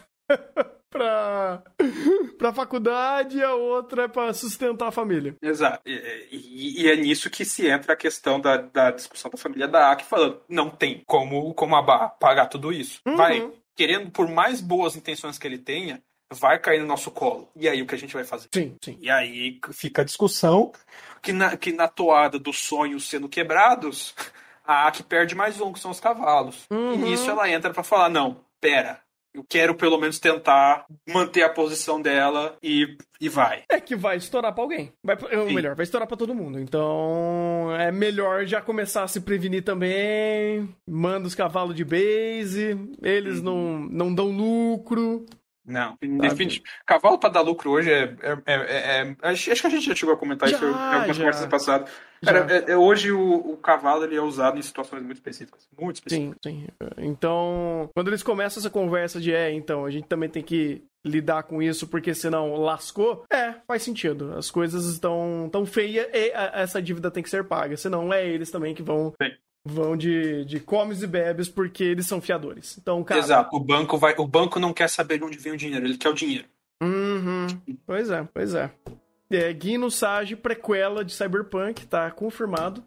pra, pra faculdade, e a outra é pra sustentar a família. Exato. E, e- e é nisso que se entra a questão da, da discussão da família da Aki, falando, não tem como, como a Bá pagar tudo isso. Uhum. Vai, querendo, por mais boas intenções que ele tenha, vai cair no nosso colo. E aí o que a gente vai fazer? Sim, sim. E aí fica a discussão que na, que na toada dos sonhos sendo quebrados, a Aki perde mais um, que são os cavalos. Uhum. E nisso ela entra pra falar, não, pera, eu quero pelo menos tentar manter a posição dela e, e vai. É que vai estourar pra alguém. Vai, pra- ou Sim. melhor, vai estourar pra todo mundo. Então, é melhor já começar a se prevenir também. Manda os cavalos de base. Eles Uhum. não, não dão lucro. Não, definitivamente. Cavalo pra dar lucro hoje é. é, é, é- é- acho acho que a gente já chegou a comentar Já, isso em algumas já. conversas passadas. Já. Cara, é- é- hoje o, o cavalo ele é usado em situações muito específicas. Muito específicas. Sim, sim. Então, quando eles começam essa conversa de é, então, a gente também tem que lidar com isso, porque senão lascou, é, faz sentido. As coisas estão tão feias e a- essa dívida tem que ser paga. Senão é eles também que vão, Sim. vão de, de comes e bebes porque eles são fiadores. Então, cara. Exato. O banco, vai, o banco não quer saber de onde vem o dinheiro, ele quer o dinheiro. Uhum. Pois é, pois é. É, Gui Sage, prequela de Cyberpunk, tá confirmado.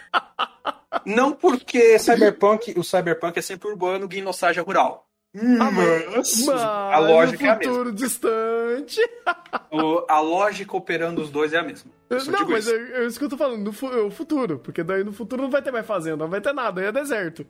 Não porque Cyberpunk, o Cyberpunk é sempre urbano, o Guinosage é rural. Mas, Mas a lógica é a no mesma. futuro distante. O- a lógica operando os dois é a mesma. Eu só Não, digo mas isso. eu, eu isso que eu tô falando, no fu- o futuro. Porque daí no futuro não vai ter mais fazenda, não vai ter nada, aí é deserto.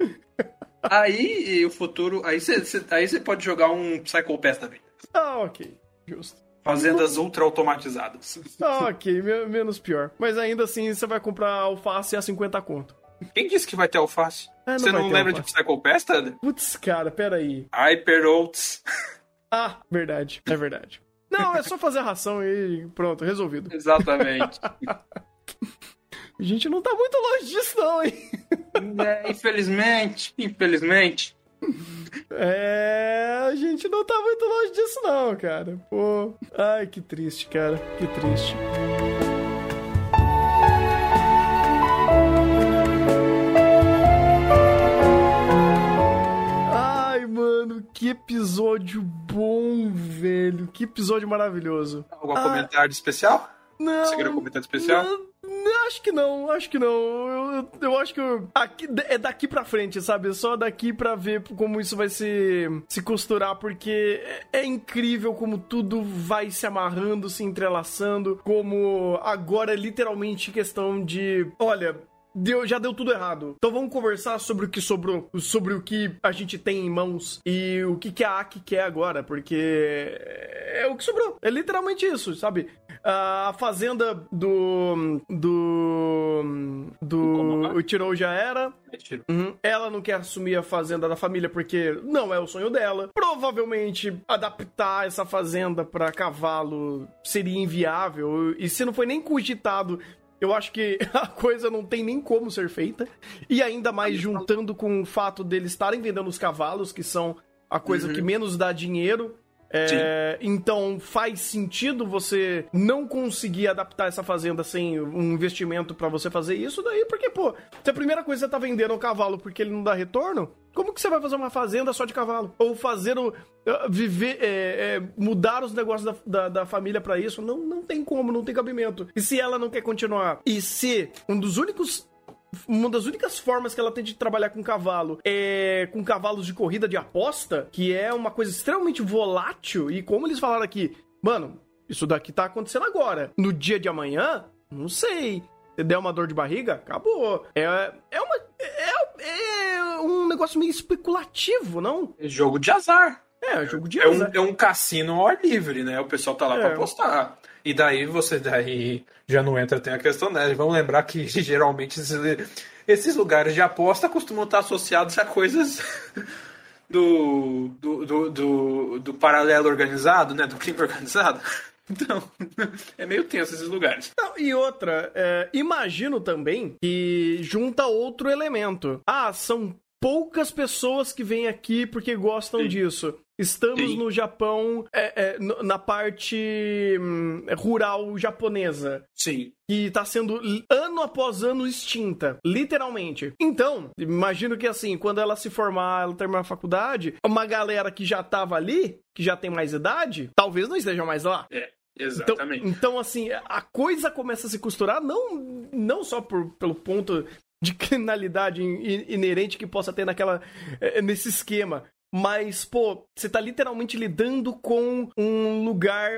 Aí e o futuro. Aí você aí você pode jogar um Psycho Pass da vida. Ah, ok. Justo. Fazendas ultra automatizadas. Ah, ok, me- menos pior. Mas ainda assim, você vai comprar alface a cinquenta conto. Quem disse que vai ter alface? É, não Você vai não ter lembra alface. de Psycho Pass, Thunder? Putz, cara, peraí. Hyper Oats. Ah, verdade, é verdade. Não, é só fazer a ração e pronto, resolvido. Exatamente. A gente não tá muito longe disso não, hein? É, infelizmente, infelizmente. É, a gente não tá muito longe disso não, cara. Pô, ai, que triste, cara, que triste. Ai, mano, que episódio bom, velho. Que episódio maravilhoso. Algum Ah. comentário especial? Não. Você quer um comentário especial? Não. Acho que não, acho que não. Eu, eu, eu acho que eu, aqui, é daqui pra frente, sabe? Só daqui pra ver como isso vai se, se costurar, porque é, é incrível como tudo vai se amarrando, se entrelaçando, como agora é literalmente questão de, olha... Deu, já deu tudo errado. Então vamos conversar sobre o que sobrou, sobre o que a gente tem em mãos e o que, que a A Q quer agora, porque é o que sobrou. É literalmente isso, sabe? A fazenda do... do... do... o Ichiro já era. Uhum. Ela não quer assumir a fazenda da família porque não é o sonho dela. Provavelmente adaptar essa fazenda pra cavalo seria inviável. E se não foi nem cogitado... Eu acho que a coisa não tem nem como ser feita. E ainda mais juntando com o fato deles estarem vendendo os cavalos, que são a coisa uhum. que menos dá dinheiro. É, então faz sentido você não conseguir adaptar essa fazenda sem um investimento pra você fazer isso daí, porque, pô, se a primeira coisa você tá vendendo o cavalo porque ele não dá retorno, como que você vai fazer uma fazenda só de cavalo? Ou fazer o... viver... É, é, mudar os negócios da, da, da família pra isso? Não, não tem como, não tem cabimento. E se ela não quer continuar? E se um dos únicos... Uma das únicas formas que ela tem de trabalhar com cavalo é com cavalos de corrida de aposta, que é uma coisa extremamente volátil, e como eles falaram aqui, mano, isso daqui tá acontecendo agora. No dia de amanhã, não sei. Se der uma dor de barriga, acabou. É, é, uma, é, é um negócio meio especulativo, não? É jogo de azar. É, jogo de é azar. Um, é um cassino ao ar livre, né? O pessoal tá lá é. pra apostar. E daí você daí já não entra, tem a questão, né? Vamos lembrar que geralmente esses, esses lugares de aposta costumam estar associados a coisas do, do, do, do, do paralelo organizado, né? Do crime organizado. Então, é meio tenso esses lugares. Não, e outra, é, imagino também que junta outro elemento. Ah, são poucas pessoas que vêm aqui porque gostam Sim. disso. Estamos Sim. no Japão, é, é, na parte hum, rural japonesa. Sim. Que tá sendo ano após ano extinta, literalmente. Então, imagino que assim, quando ela se formar, ela terminar a faculdade, uma galera que já tava ali, que já tem mais idade, talvez não esteja mais lá. É. Exatamente. Então, então, assim, a coisa começa a se costurar, não, não só por, pelo ponto de criminalidade inerente que possa ter naquela, nesse esquema, mas, pô, você tá literalmente lidando com um lugar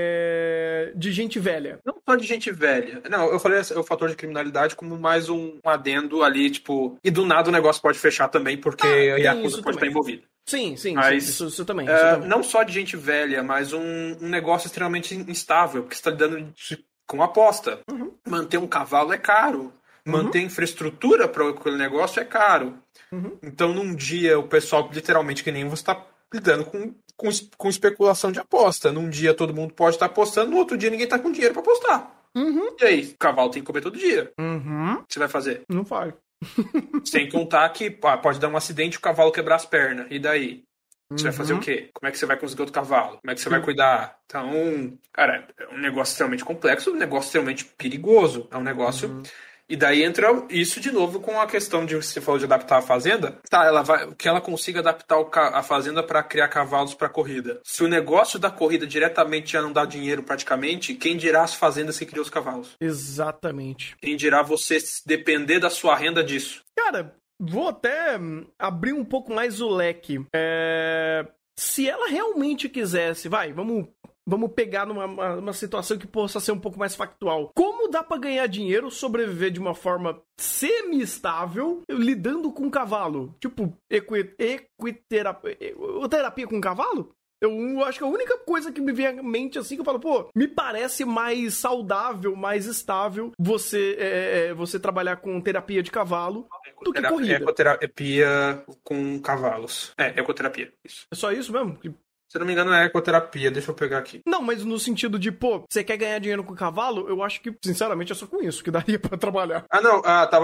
é, de gente velha. Não só de gente velha. Não, eu falei o fator de criminalidade como mais um adendo ali, tipo... E do nada o negócio pode fechar também, porque ah, a Yakuza pode estar envolvida. Sim, sim, mas, sim isso, isso, também, é, isso também. Não só de gente velha, mas um, um negócio extremamente instável, porque você tá lidando com aposta. Uhum. Manter um cavalo é caro. Manter uhum. infraestrutura para aquele negócio é caro. Uhum. Então, num dia, o pessoal, literalmente, que nem você está lidando com, com, com especulação de aposta. Num dia, todo mundo pode estar apostando, no outro dia, ninguém está com dinheiro para apostar. Uhum. E aí, o cavalo tem que comer todo dia. Uhum. O que você vai fazer? Não faz. Sem contar que ah, pode dar um acidente e o cavalo quebrar as pernas. E daí? Você uhum. vai fazer o quê? Como é que você vai conseguir outro cavalo? Como é que você uhum. vai cuidar? Então, cara, é um negócio extremamente complexo, um negócio extremamente perigoso. É um negócio... Uhum. E daí entra isso de novo com a questão de você falou de adaptar a fazenda. Tá, ela vai que ela consiga adaptar o ca- a fazenda para criar cavalos para corrida. Se o negócio da corrida diretamente já não dá dinheiro praticamente, quem dirá as fazendas que criam os cavalos? Exatamente. Quem dirá você depender da sua renda disso? Cara, vou até abrir um pouco mais o leque. É... Se ela realmente quisesse, vai, vamos... Vamos pegar numa uma, uma situação que possa ser um pouco mais factual. Como dá pra ganhar dinheiro, sobreviver de uma forma semi-estável, lidando com cavalo? Tipo, equi, equiterapia... terapia com cavalo? Eu acho que a única coisa que me vem à mente assim, que eu falo, pô, me parece mais saudável, mais estável você, é, você trabalhar com terapia de cavalo do que corrida. Ecoterapia com cavalos. É, ecoterapia, isso. É só isso mesmo? Se não me engano, é ecoterapia. Deixa eu pegar aqui. Não, mas no sentido de, pô, você quer ganhar dinheiro com cavalo? Eu acho que, sinceramente, é só com isso que daria pra trabalhar. Ah, não. Ah, tava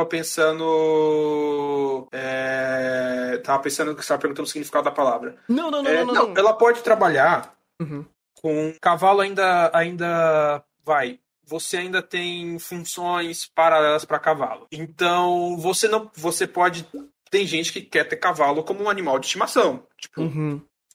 pensando... É... Tava pensando que você tava perguntando o significado da palavra. Não, não, não, é, não, não, não. Ela pode trabalhar uhum. com... Cavalo ainda... ainda vai... Você ainda tem funções paralelas para cavalo. Então, você não... Você pode... Tem gente que quer ter cavalo como um animal de estimação. Tipo... Uhum.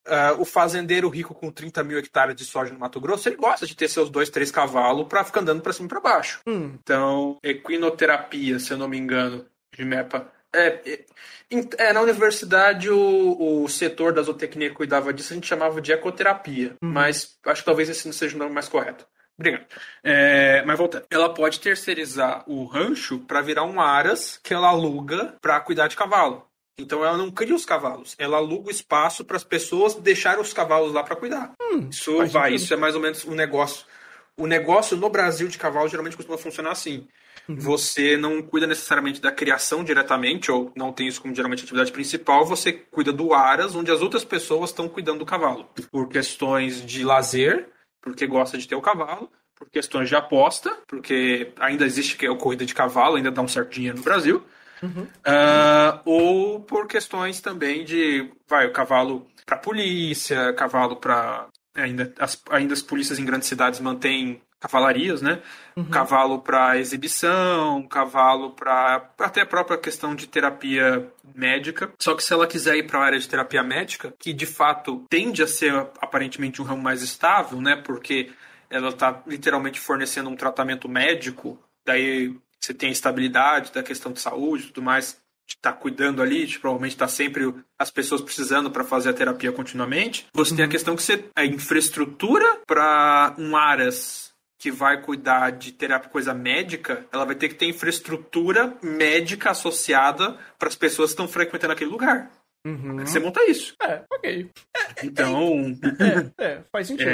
uh, o fazendeiro rico com trinta mil hectares de soja no Mato Grosso, ele gosta de ter seus dois, três cavalos pra ficar andando pra cima e pra baixo. Hum. Então, equinoterapia, se eu não me engano, de MEPA. É, é, é, na universidade o, o setor da zootecnia que cuidava disso a gente chamava de ecoterapia, uhum. Mas acho que talvez esse não seja o nome mais correto. Obrigado. É, mas voltando, ela pode terceirizar o rancho para virar um aras que ela aluga para cuidar de cavalo. Então ela não cria os cavalos, ela aluga o espaço para as pessoas deixarem os cavalos lá para cuidar. Hum, isso vai, sentido. Isso é mais ou menos um negócio. O negócio no Brasil de cavalo geralmente costuma funcionar assim. Uhum. Você não cuida necessariamente da criação diretamente, ou não tem isso como geralmente atividade principal, você cuida do aras, onde as outras pessoas estão cuidando do cavalo. Por questões de lazer, porque gosta de ter o cavalo, por questões de aposta, porque ainda existe que é a corrida de cavalo, ainda dá um certo dinheiro no Brasil. Uhum. Uh, ou por questões também de, vai, o cavalo para polícia, cavalo para... Ainda as, ainda as polícias em grandes cidades mantêm cavalarias, né? Uhum. Cavalo para exibição, cavalo para até a própria questão de terapia médica. Só que se ela quiser ir para a área de terapia médica, que de fato tende a ser aparentemente um ramo mais estável, né? Porque ela está literalmente fornecendo um tratamento médico, daí você tem a estabilidade da questão de saúde e tudo mais, está cuidando ali, tipo, provavelmente está sempre as pessoas precisando para fazer a terapia continuamente. Você uhum. tem a questão que você, a infraestrutura para um aras que vai cuidar de terapia, coisa médica, ela vai ter que ter infraestrutura médica associada para as pessoas que estão frequentando aquele lugar. Uhum. Você monta isso. É, ok. É, então... É, é, faz sentido.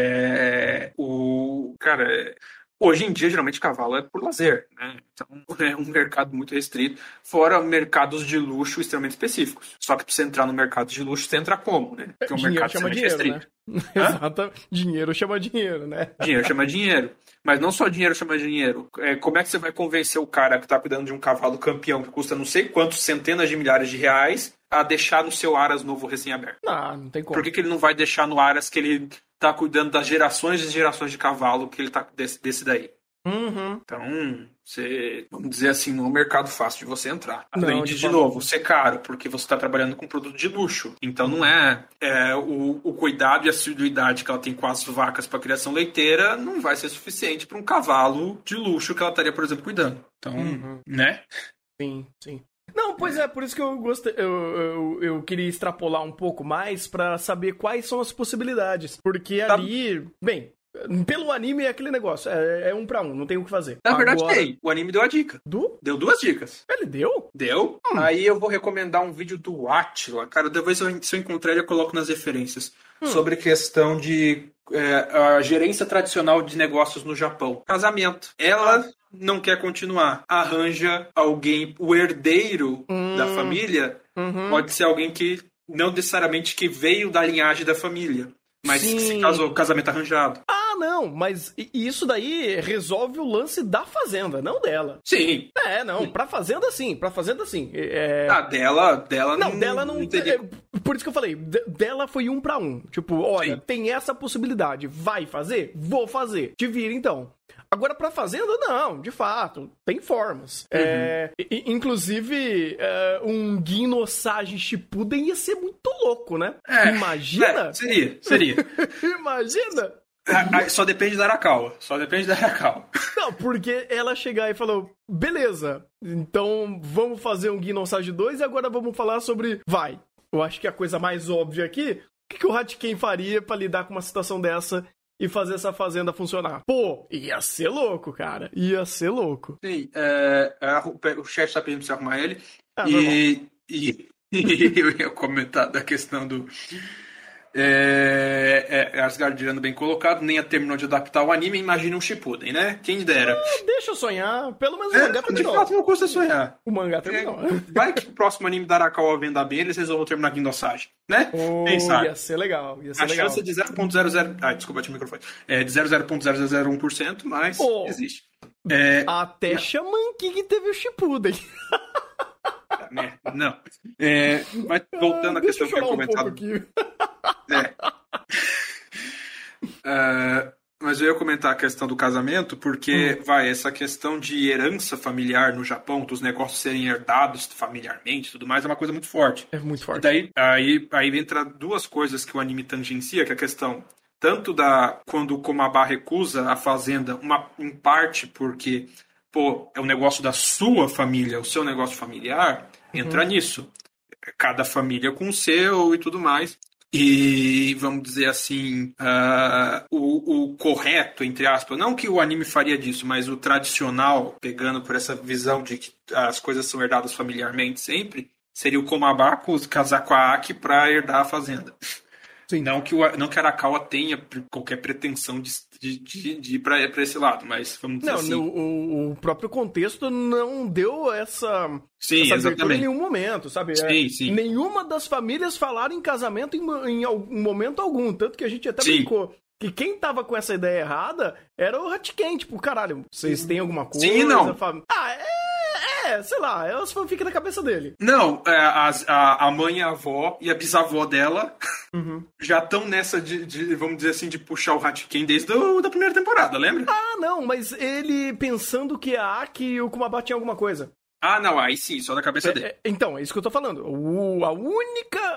É, o... Cara... Hoje em dia, geralmente, cavalo é por lazer, né? Então, é um mercado muito restrito, fora mercados de luxo extremamente específicos. Só que pra você entrar no mercado de luxo, você entra como, né? Porque é um dinheiro mercado chama extremamente dinheiro, restrito. Né? Exato. Dinheiro chama dinheiro, né? Dinheiro chama dinheiro. Mas não só dinheiro chama dinheiro. É, como é que você vai convencer o cara que tá cuidando de um cavalo campeão que custa não sei quantos centenas de milhares de reais a deixar no seu aras novo recém-aberto? Não, não tem como. Por que, que ele não vai deixar no aras que ele tá cuidando das gerações e gerações de cavalo que ele tá desse, desse daí? Uhum. Então, você, vamos dizer assim, não é um mercado fácil de você entrar. Além Não, de, de de novo, ser caro, porque você está trabalhando com produto de luxo. Então, não é, é o, o cuidado e a assiduidade que ela tem com as vacas para criação leiteira não vai ser suficiente para um cavalo de luxo que ela estaria, por exemplo, cuidando. Então, uhum. né? Sim, sim. Não, pois é, por isso que eu gostei, eu, eu, eu queria extrapolar um pouco mais pra saber quais são as possibilidades. Porque tá. ali, bem, pelo anime é aquele negócio, é, é um pra um, não tem o que fazer. Na verdade, Agora... tem. O anime deu a dica. Do? Deu duas dicas. Ele deu? Deu. Hum. Aí eu vou recomendar um vídeo do Attila. Cara, depois se eu encontrar ele, eu coloco nas referências. Hum. Sobre questão de é, a gerência tradicional de negócios no Japão. Casamento. Ela não quer continuar. Arranja alguém, o herdeiro hum. da família, uhum. pode ser alguém que não necessariamente que veio da linhagem da família, mas Sim. que se casou, casamento arranjado. Ah, não, mas isso daí resolve o lance da fazenda, não dela. Sim. É, não, pra fazenda sim, pra fazenda sim. É... Ah, dela, dela não... Não, dela não... não teria... é, por isso que eu falei, de, dela foi um pra um. Tipo, olha, sim. tem essa possibilidade, vai fazer? Vou fazer. Te vira então. Agora, pra fazenda, não, de fato, tem formas. Uhum. É, inclusive, é, um Guinosage Shippuden ia ser muito louco, né? É, Imagina? É, seria, seria. Imagina? Só depende da Arakawa. Só depende da Arakawa. Não, porque ela chegar e falou, beleza, então vamos fazer um Guinosage dois e agora vamos falar sobre... Vai. Eu acho que a coisa mais óbvia aqui, o que, que o Hatiken faria pra lidar com uma situação dessa e fazer essa fazenda funcionar? Pô, ia ser louco, cara. Ia ser louco. Sim, é, é, o chefe tá pedindo pra você arrumar ele. Ah, e, e, e eu ia comentar da questão do... É, é, Asgardiano bem colocado, nem a terminou de adaptar o anime, imagina um Shippuden, né? Quem dera. Ah, deixa eu sonhar, pelo menos o é, mangá terminou. De fato, não custa sonhar. O mangá terminou. É, vai que o próximo anime da Arakawa venda bem, eles resolvam terminar Guinosage, né? Oh, Quem sabe? Ia ser legal, ia ser a legal. chance é de zero vírgula zero zero... Ah, desculpa, bati o microfone. É de zero vírgula zero zero zero um por cento, mas oh, existe. É, até Shaman King teve o Shippuden. Não. É, mas voltando ah, à questão que eu tinha comentado. Um é. uh, Mas eu ia comentar a questão do casamento, porque, hum. vai, essa questão de herança familiar no Japão, dos negócios serem herdados familiarmente e tudo mais, é uma coisa muito forte. É muito forte. E daí, aí, aí entra duas coisas que o anime tangencia, que é a questão tanto da quando o Komaba recusa a fazenda, uma, em parte porque, pô, é um negócio da sua família, o seu negócio familiar, entra uhum. nisso. Cada família com o seu e tudo mais. E, vamos dizer assim, uh, o, o correto, entre aspas, não que o anime faria disso, mas o tradicional, pegando por essa visão de que as coisas são herdadas familiarmente sempre, seria o Komaba casar com a Aki para herdar a fazenda. Sim. Não que, o, não que a Arakawa tenha qualquer pretensão de, de, de, de ir para esse lado, mas vamos dizer não, assim... O, o próprio contexto não deu essa... Sim, essa exatamente. Em nenhum momento, sabe? Sim, é, sim. Nenhuma das famílias falaram em casamento em, em algum momento algum, tanto que a gente até sim. brincou. Que quem tava com essa ideia errada era o Hatiken, tipo, caralho, vocês têm alguma coisa? Sim, não. Fam... Ah, é, é, sei lá, elas fanfic na cabeça dele. Não, é, a, a mãe e a avó e a bisavó dela uhum. já estão nessa de, de, vamos dizer assim, de puxar o Hatiken desde a da primeira temporada, lembra? Ah, não, mas ele pensando que a Aki e o Komaba tinham alguma coisa. Ah, não, aí sim, só da cabeça é, dele. É, então, é isso que eu tô falando. O, a única,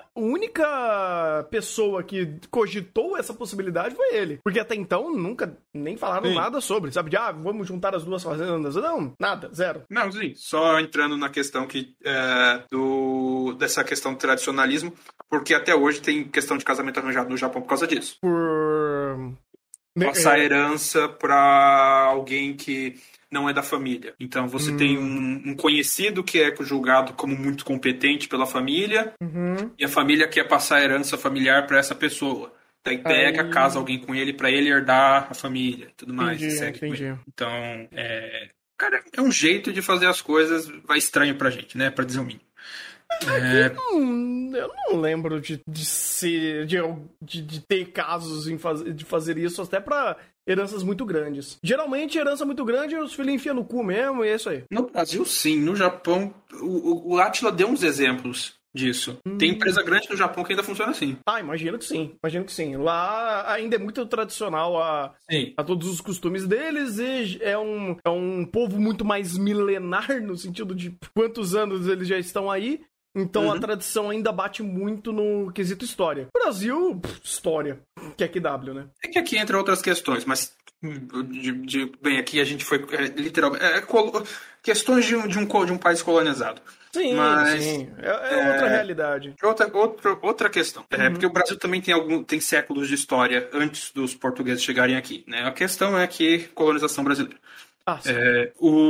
única pessoa que cogitou essa possibilidade foi ele. Porque até então nunca nem falaram sim. nada sobre, sabe? De, ah, vamos juntar as duas fazendas. Não, nada, zero. Não, sim, só entrando na questão que, é, do, dessa questão do tradicionalismo, porque até hoje tem questão de casamento arranjado no Japão por causa disso. Por... Passar herança pra alguém que... não é da família. Então você hum. tem um, um conhecido que é julgado como muito competente pela família uhum. e a família quer passar a herança familiar para essa pessoa. Daí pega, Aí... casa alguém com ele para ele herdar a família e tudo mais. Entendi, segue entendi. Então, é... cara, é um jeito de fazer as coisas vai estranho pra gente, né? Pra dizer o mínimo. É... Eu, não, eu não lembro de, de ser de, de, de ter casos em faz, de fazer isso até pra heranças muito grandes. Geralmente, herança muito grande, os filhos enfiam no cu mesmo, e é isso aí. No Brasil, sim. No Japão, o, o Átila deu uns exemplos disso. Hum. Tem empresa grande no Japão que ainda funciona assim. Ah, imagino que sim. Imagino que sim. Lá ainda é muito tradicional a, a todos os costumes deles e é um, é um povo muito mais milenar no sentido de quantos anos eles já estão aí. Então uhum. a tradição ainda bate muito no quesito história. Brasil, pff, história. Que é Q W, né? É que aqui entra outras questões, mas de, de, bem, aqui a gente foi é, literalmente... É, colo, questões de um, de, um, de um país colonizado. Sim, mas, sim. É, é, é outra realidade. Outra, outra, outra questão. Uhum. É porque o Brasil também tem, algum, tem séculos de história antes dos portugueses chegarem aqui, né? A questão é que colonização brasileira. Ah, é,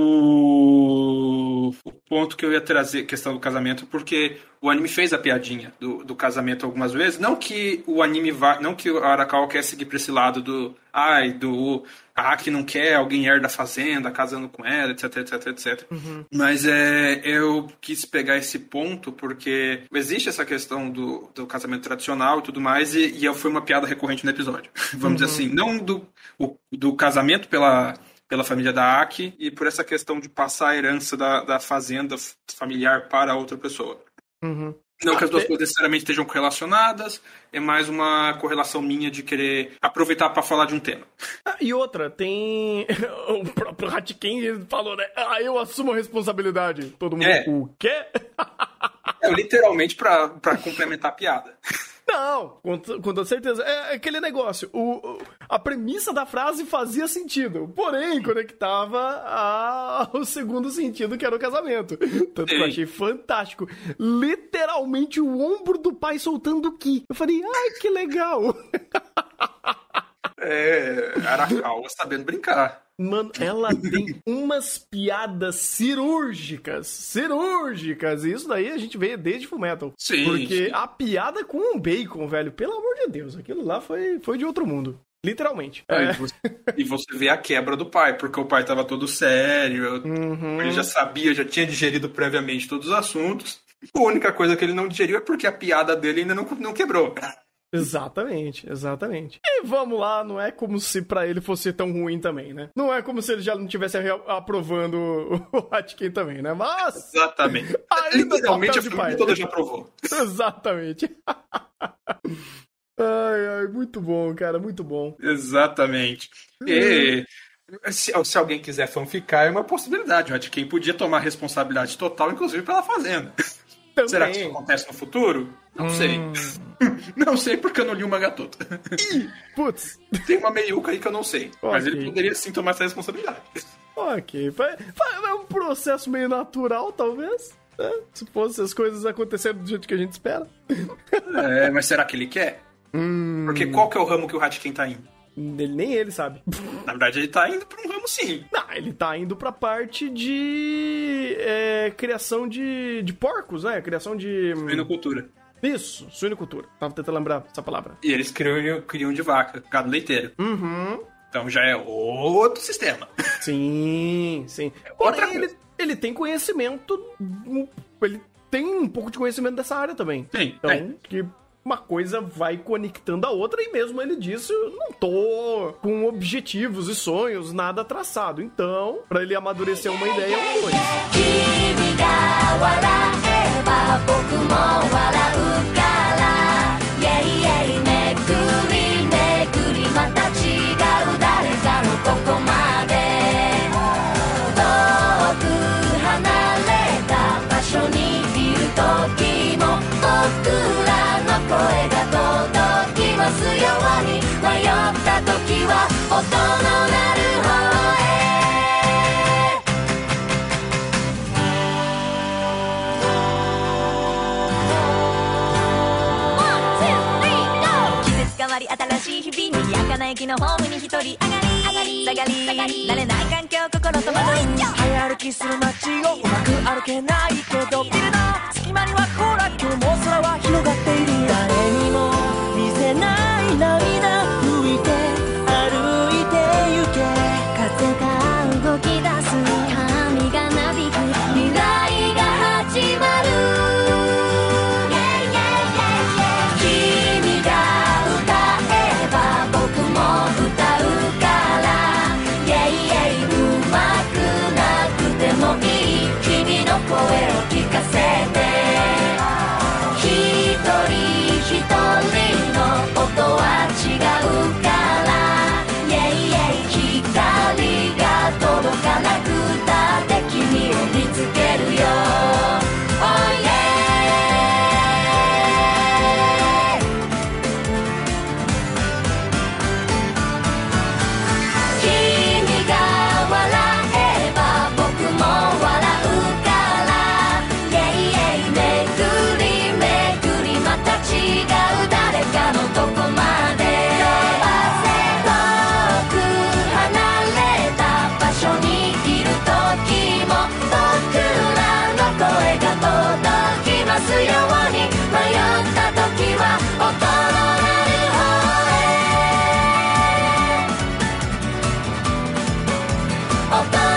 o... o ponto que eu ia trazer, questão do casamento, porque o anime fez a piadinha do, do casamento algumas vezes. Não que o anime vá, não que o Arakawa quer seguir pra esse lado do ai, do a Aki não quer, alguém herda a fazenda, casando com ela, etc, etc, etc. Uhum. Mas é, eu quis pegar esse ponto porque existe essa questão do, do casamento tradicional e tudo mais, e, e foi uma piada recorrente no episódio. Vamos uhum. dizer assim, não do, o, do casamento pela pela família da Aki e por essa questão de passar a herança da, da fazenda familiar para outra pessoa. Uhum. Não que as duas coisas necessariamente estejam correlacionadas, é mais uma correlação minha de querer aproveitar para falar de um tema. Ah, e outra, tem... o próprio Hatiken falou, né? Ah, eu assumo a responsabilidade. Todo mundo, é. O quê? É, literalmente para complementar a piada. Não, com, com toda certeza. É aquele negócio. O, a premissa da frase fazia sentido, porém conectava ao segundo sentido, que era o casamento. Tanto que eu achei fantástico. Literalmente o ombro do pai soltando o ki. Eu falei, ai, que legal. É, Arakawa sabendo brincar. Mano, ela tem umas piadas cirúrgicas, cirúrgicas, e isso daí a gente vê desde Fullmetal. Sim. Porque sim. a piada com o bacon, velho, pelo amor de Deus, aquilo lá foi, foi de outro mundo. Literalmente. É, é. E, você, e você vê a quebra do pai, porque o pai tava todo sério, uhum. ele já sabia, já tinha digerido previamente todos os assuntos. A única coisa que ele não digeriu é porque a piada dele ainda não, não quebrou. Exatamente, exatamente. E vamos lá, não é como se pra ele fosse tão ruim também, né? Não é como se ele já não estivesse aprovando o Hatiken também, né? Mas... Exatamente. Literalmente a família toda já aprovou. Exatamente. Ai, ai, muito bom, cara, muito bom. Exatamente. E se, se alguém quiser fanficar, é uma possibilidade. O Hatkin podia tomar responsabilidade total, inclusive pela Fazenda. Também. Será que isso acontece no futuro? Não hum. sei. Não sei porque eu não li o mangá todo. Putz. Tem uma meiuca aí que eu não sei. Okay. Mas ele poderia sim tomar essa responsabilidade. Ok. É um processo meio natural, talvez. Né? Se fosse as coisas acontecendo do jeito que a gente espera. É, mas será que ele quer? Hum. Porque qual que é o ramo que o Hatkin tá indo? Ele, nem ele sabe. Na verdade, ele tá indo pra um ramo sim. Não, ele tá indo pra parte de é, criação de, de porcos, né? Criação de... Suinocultura. Isso, suinocultura. Tava tentando lembrar essa palavra. E eles criam, criam de vaca, gado leiteiro. Uhum. Então já é outro sistema. Sim, sim. É outra Porém, ele, ele tem conhecimento... Ele tem um pouco de conhecimento dessa área também. Sim, então, é. que... Uma coisa vai conectando a outra e mesmo ele disse, eu não tô com objetivos e sonhos, nada traçado. Então, pra ele amadurecer uma ideia, é uma coisa. Oh,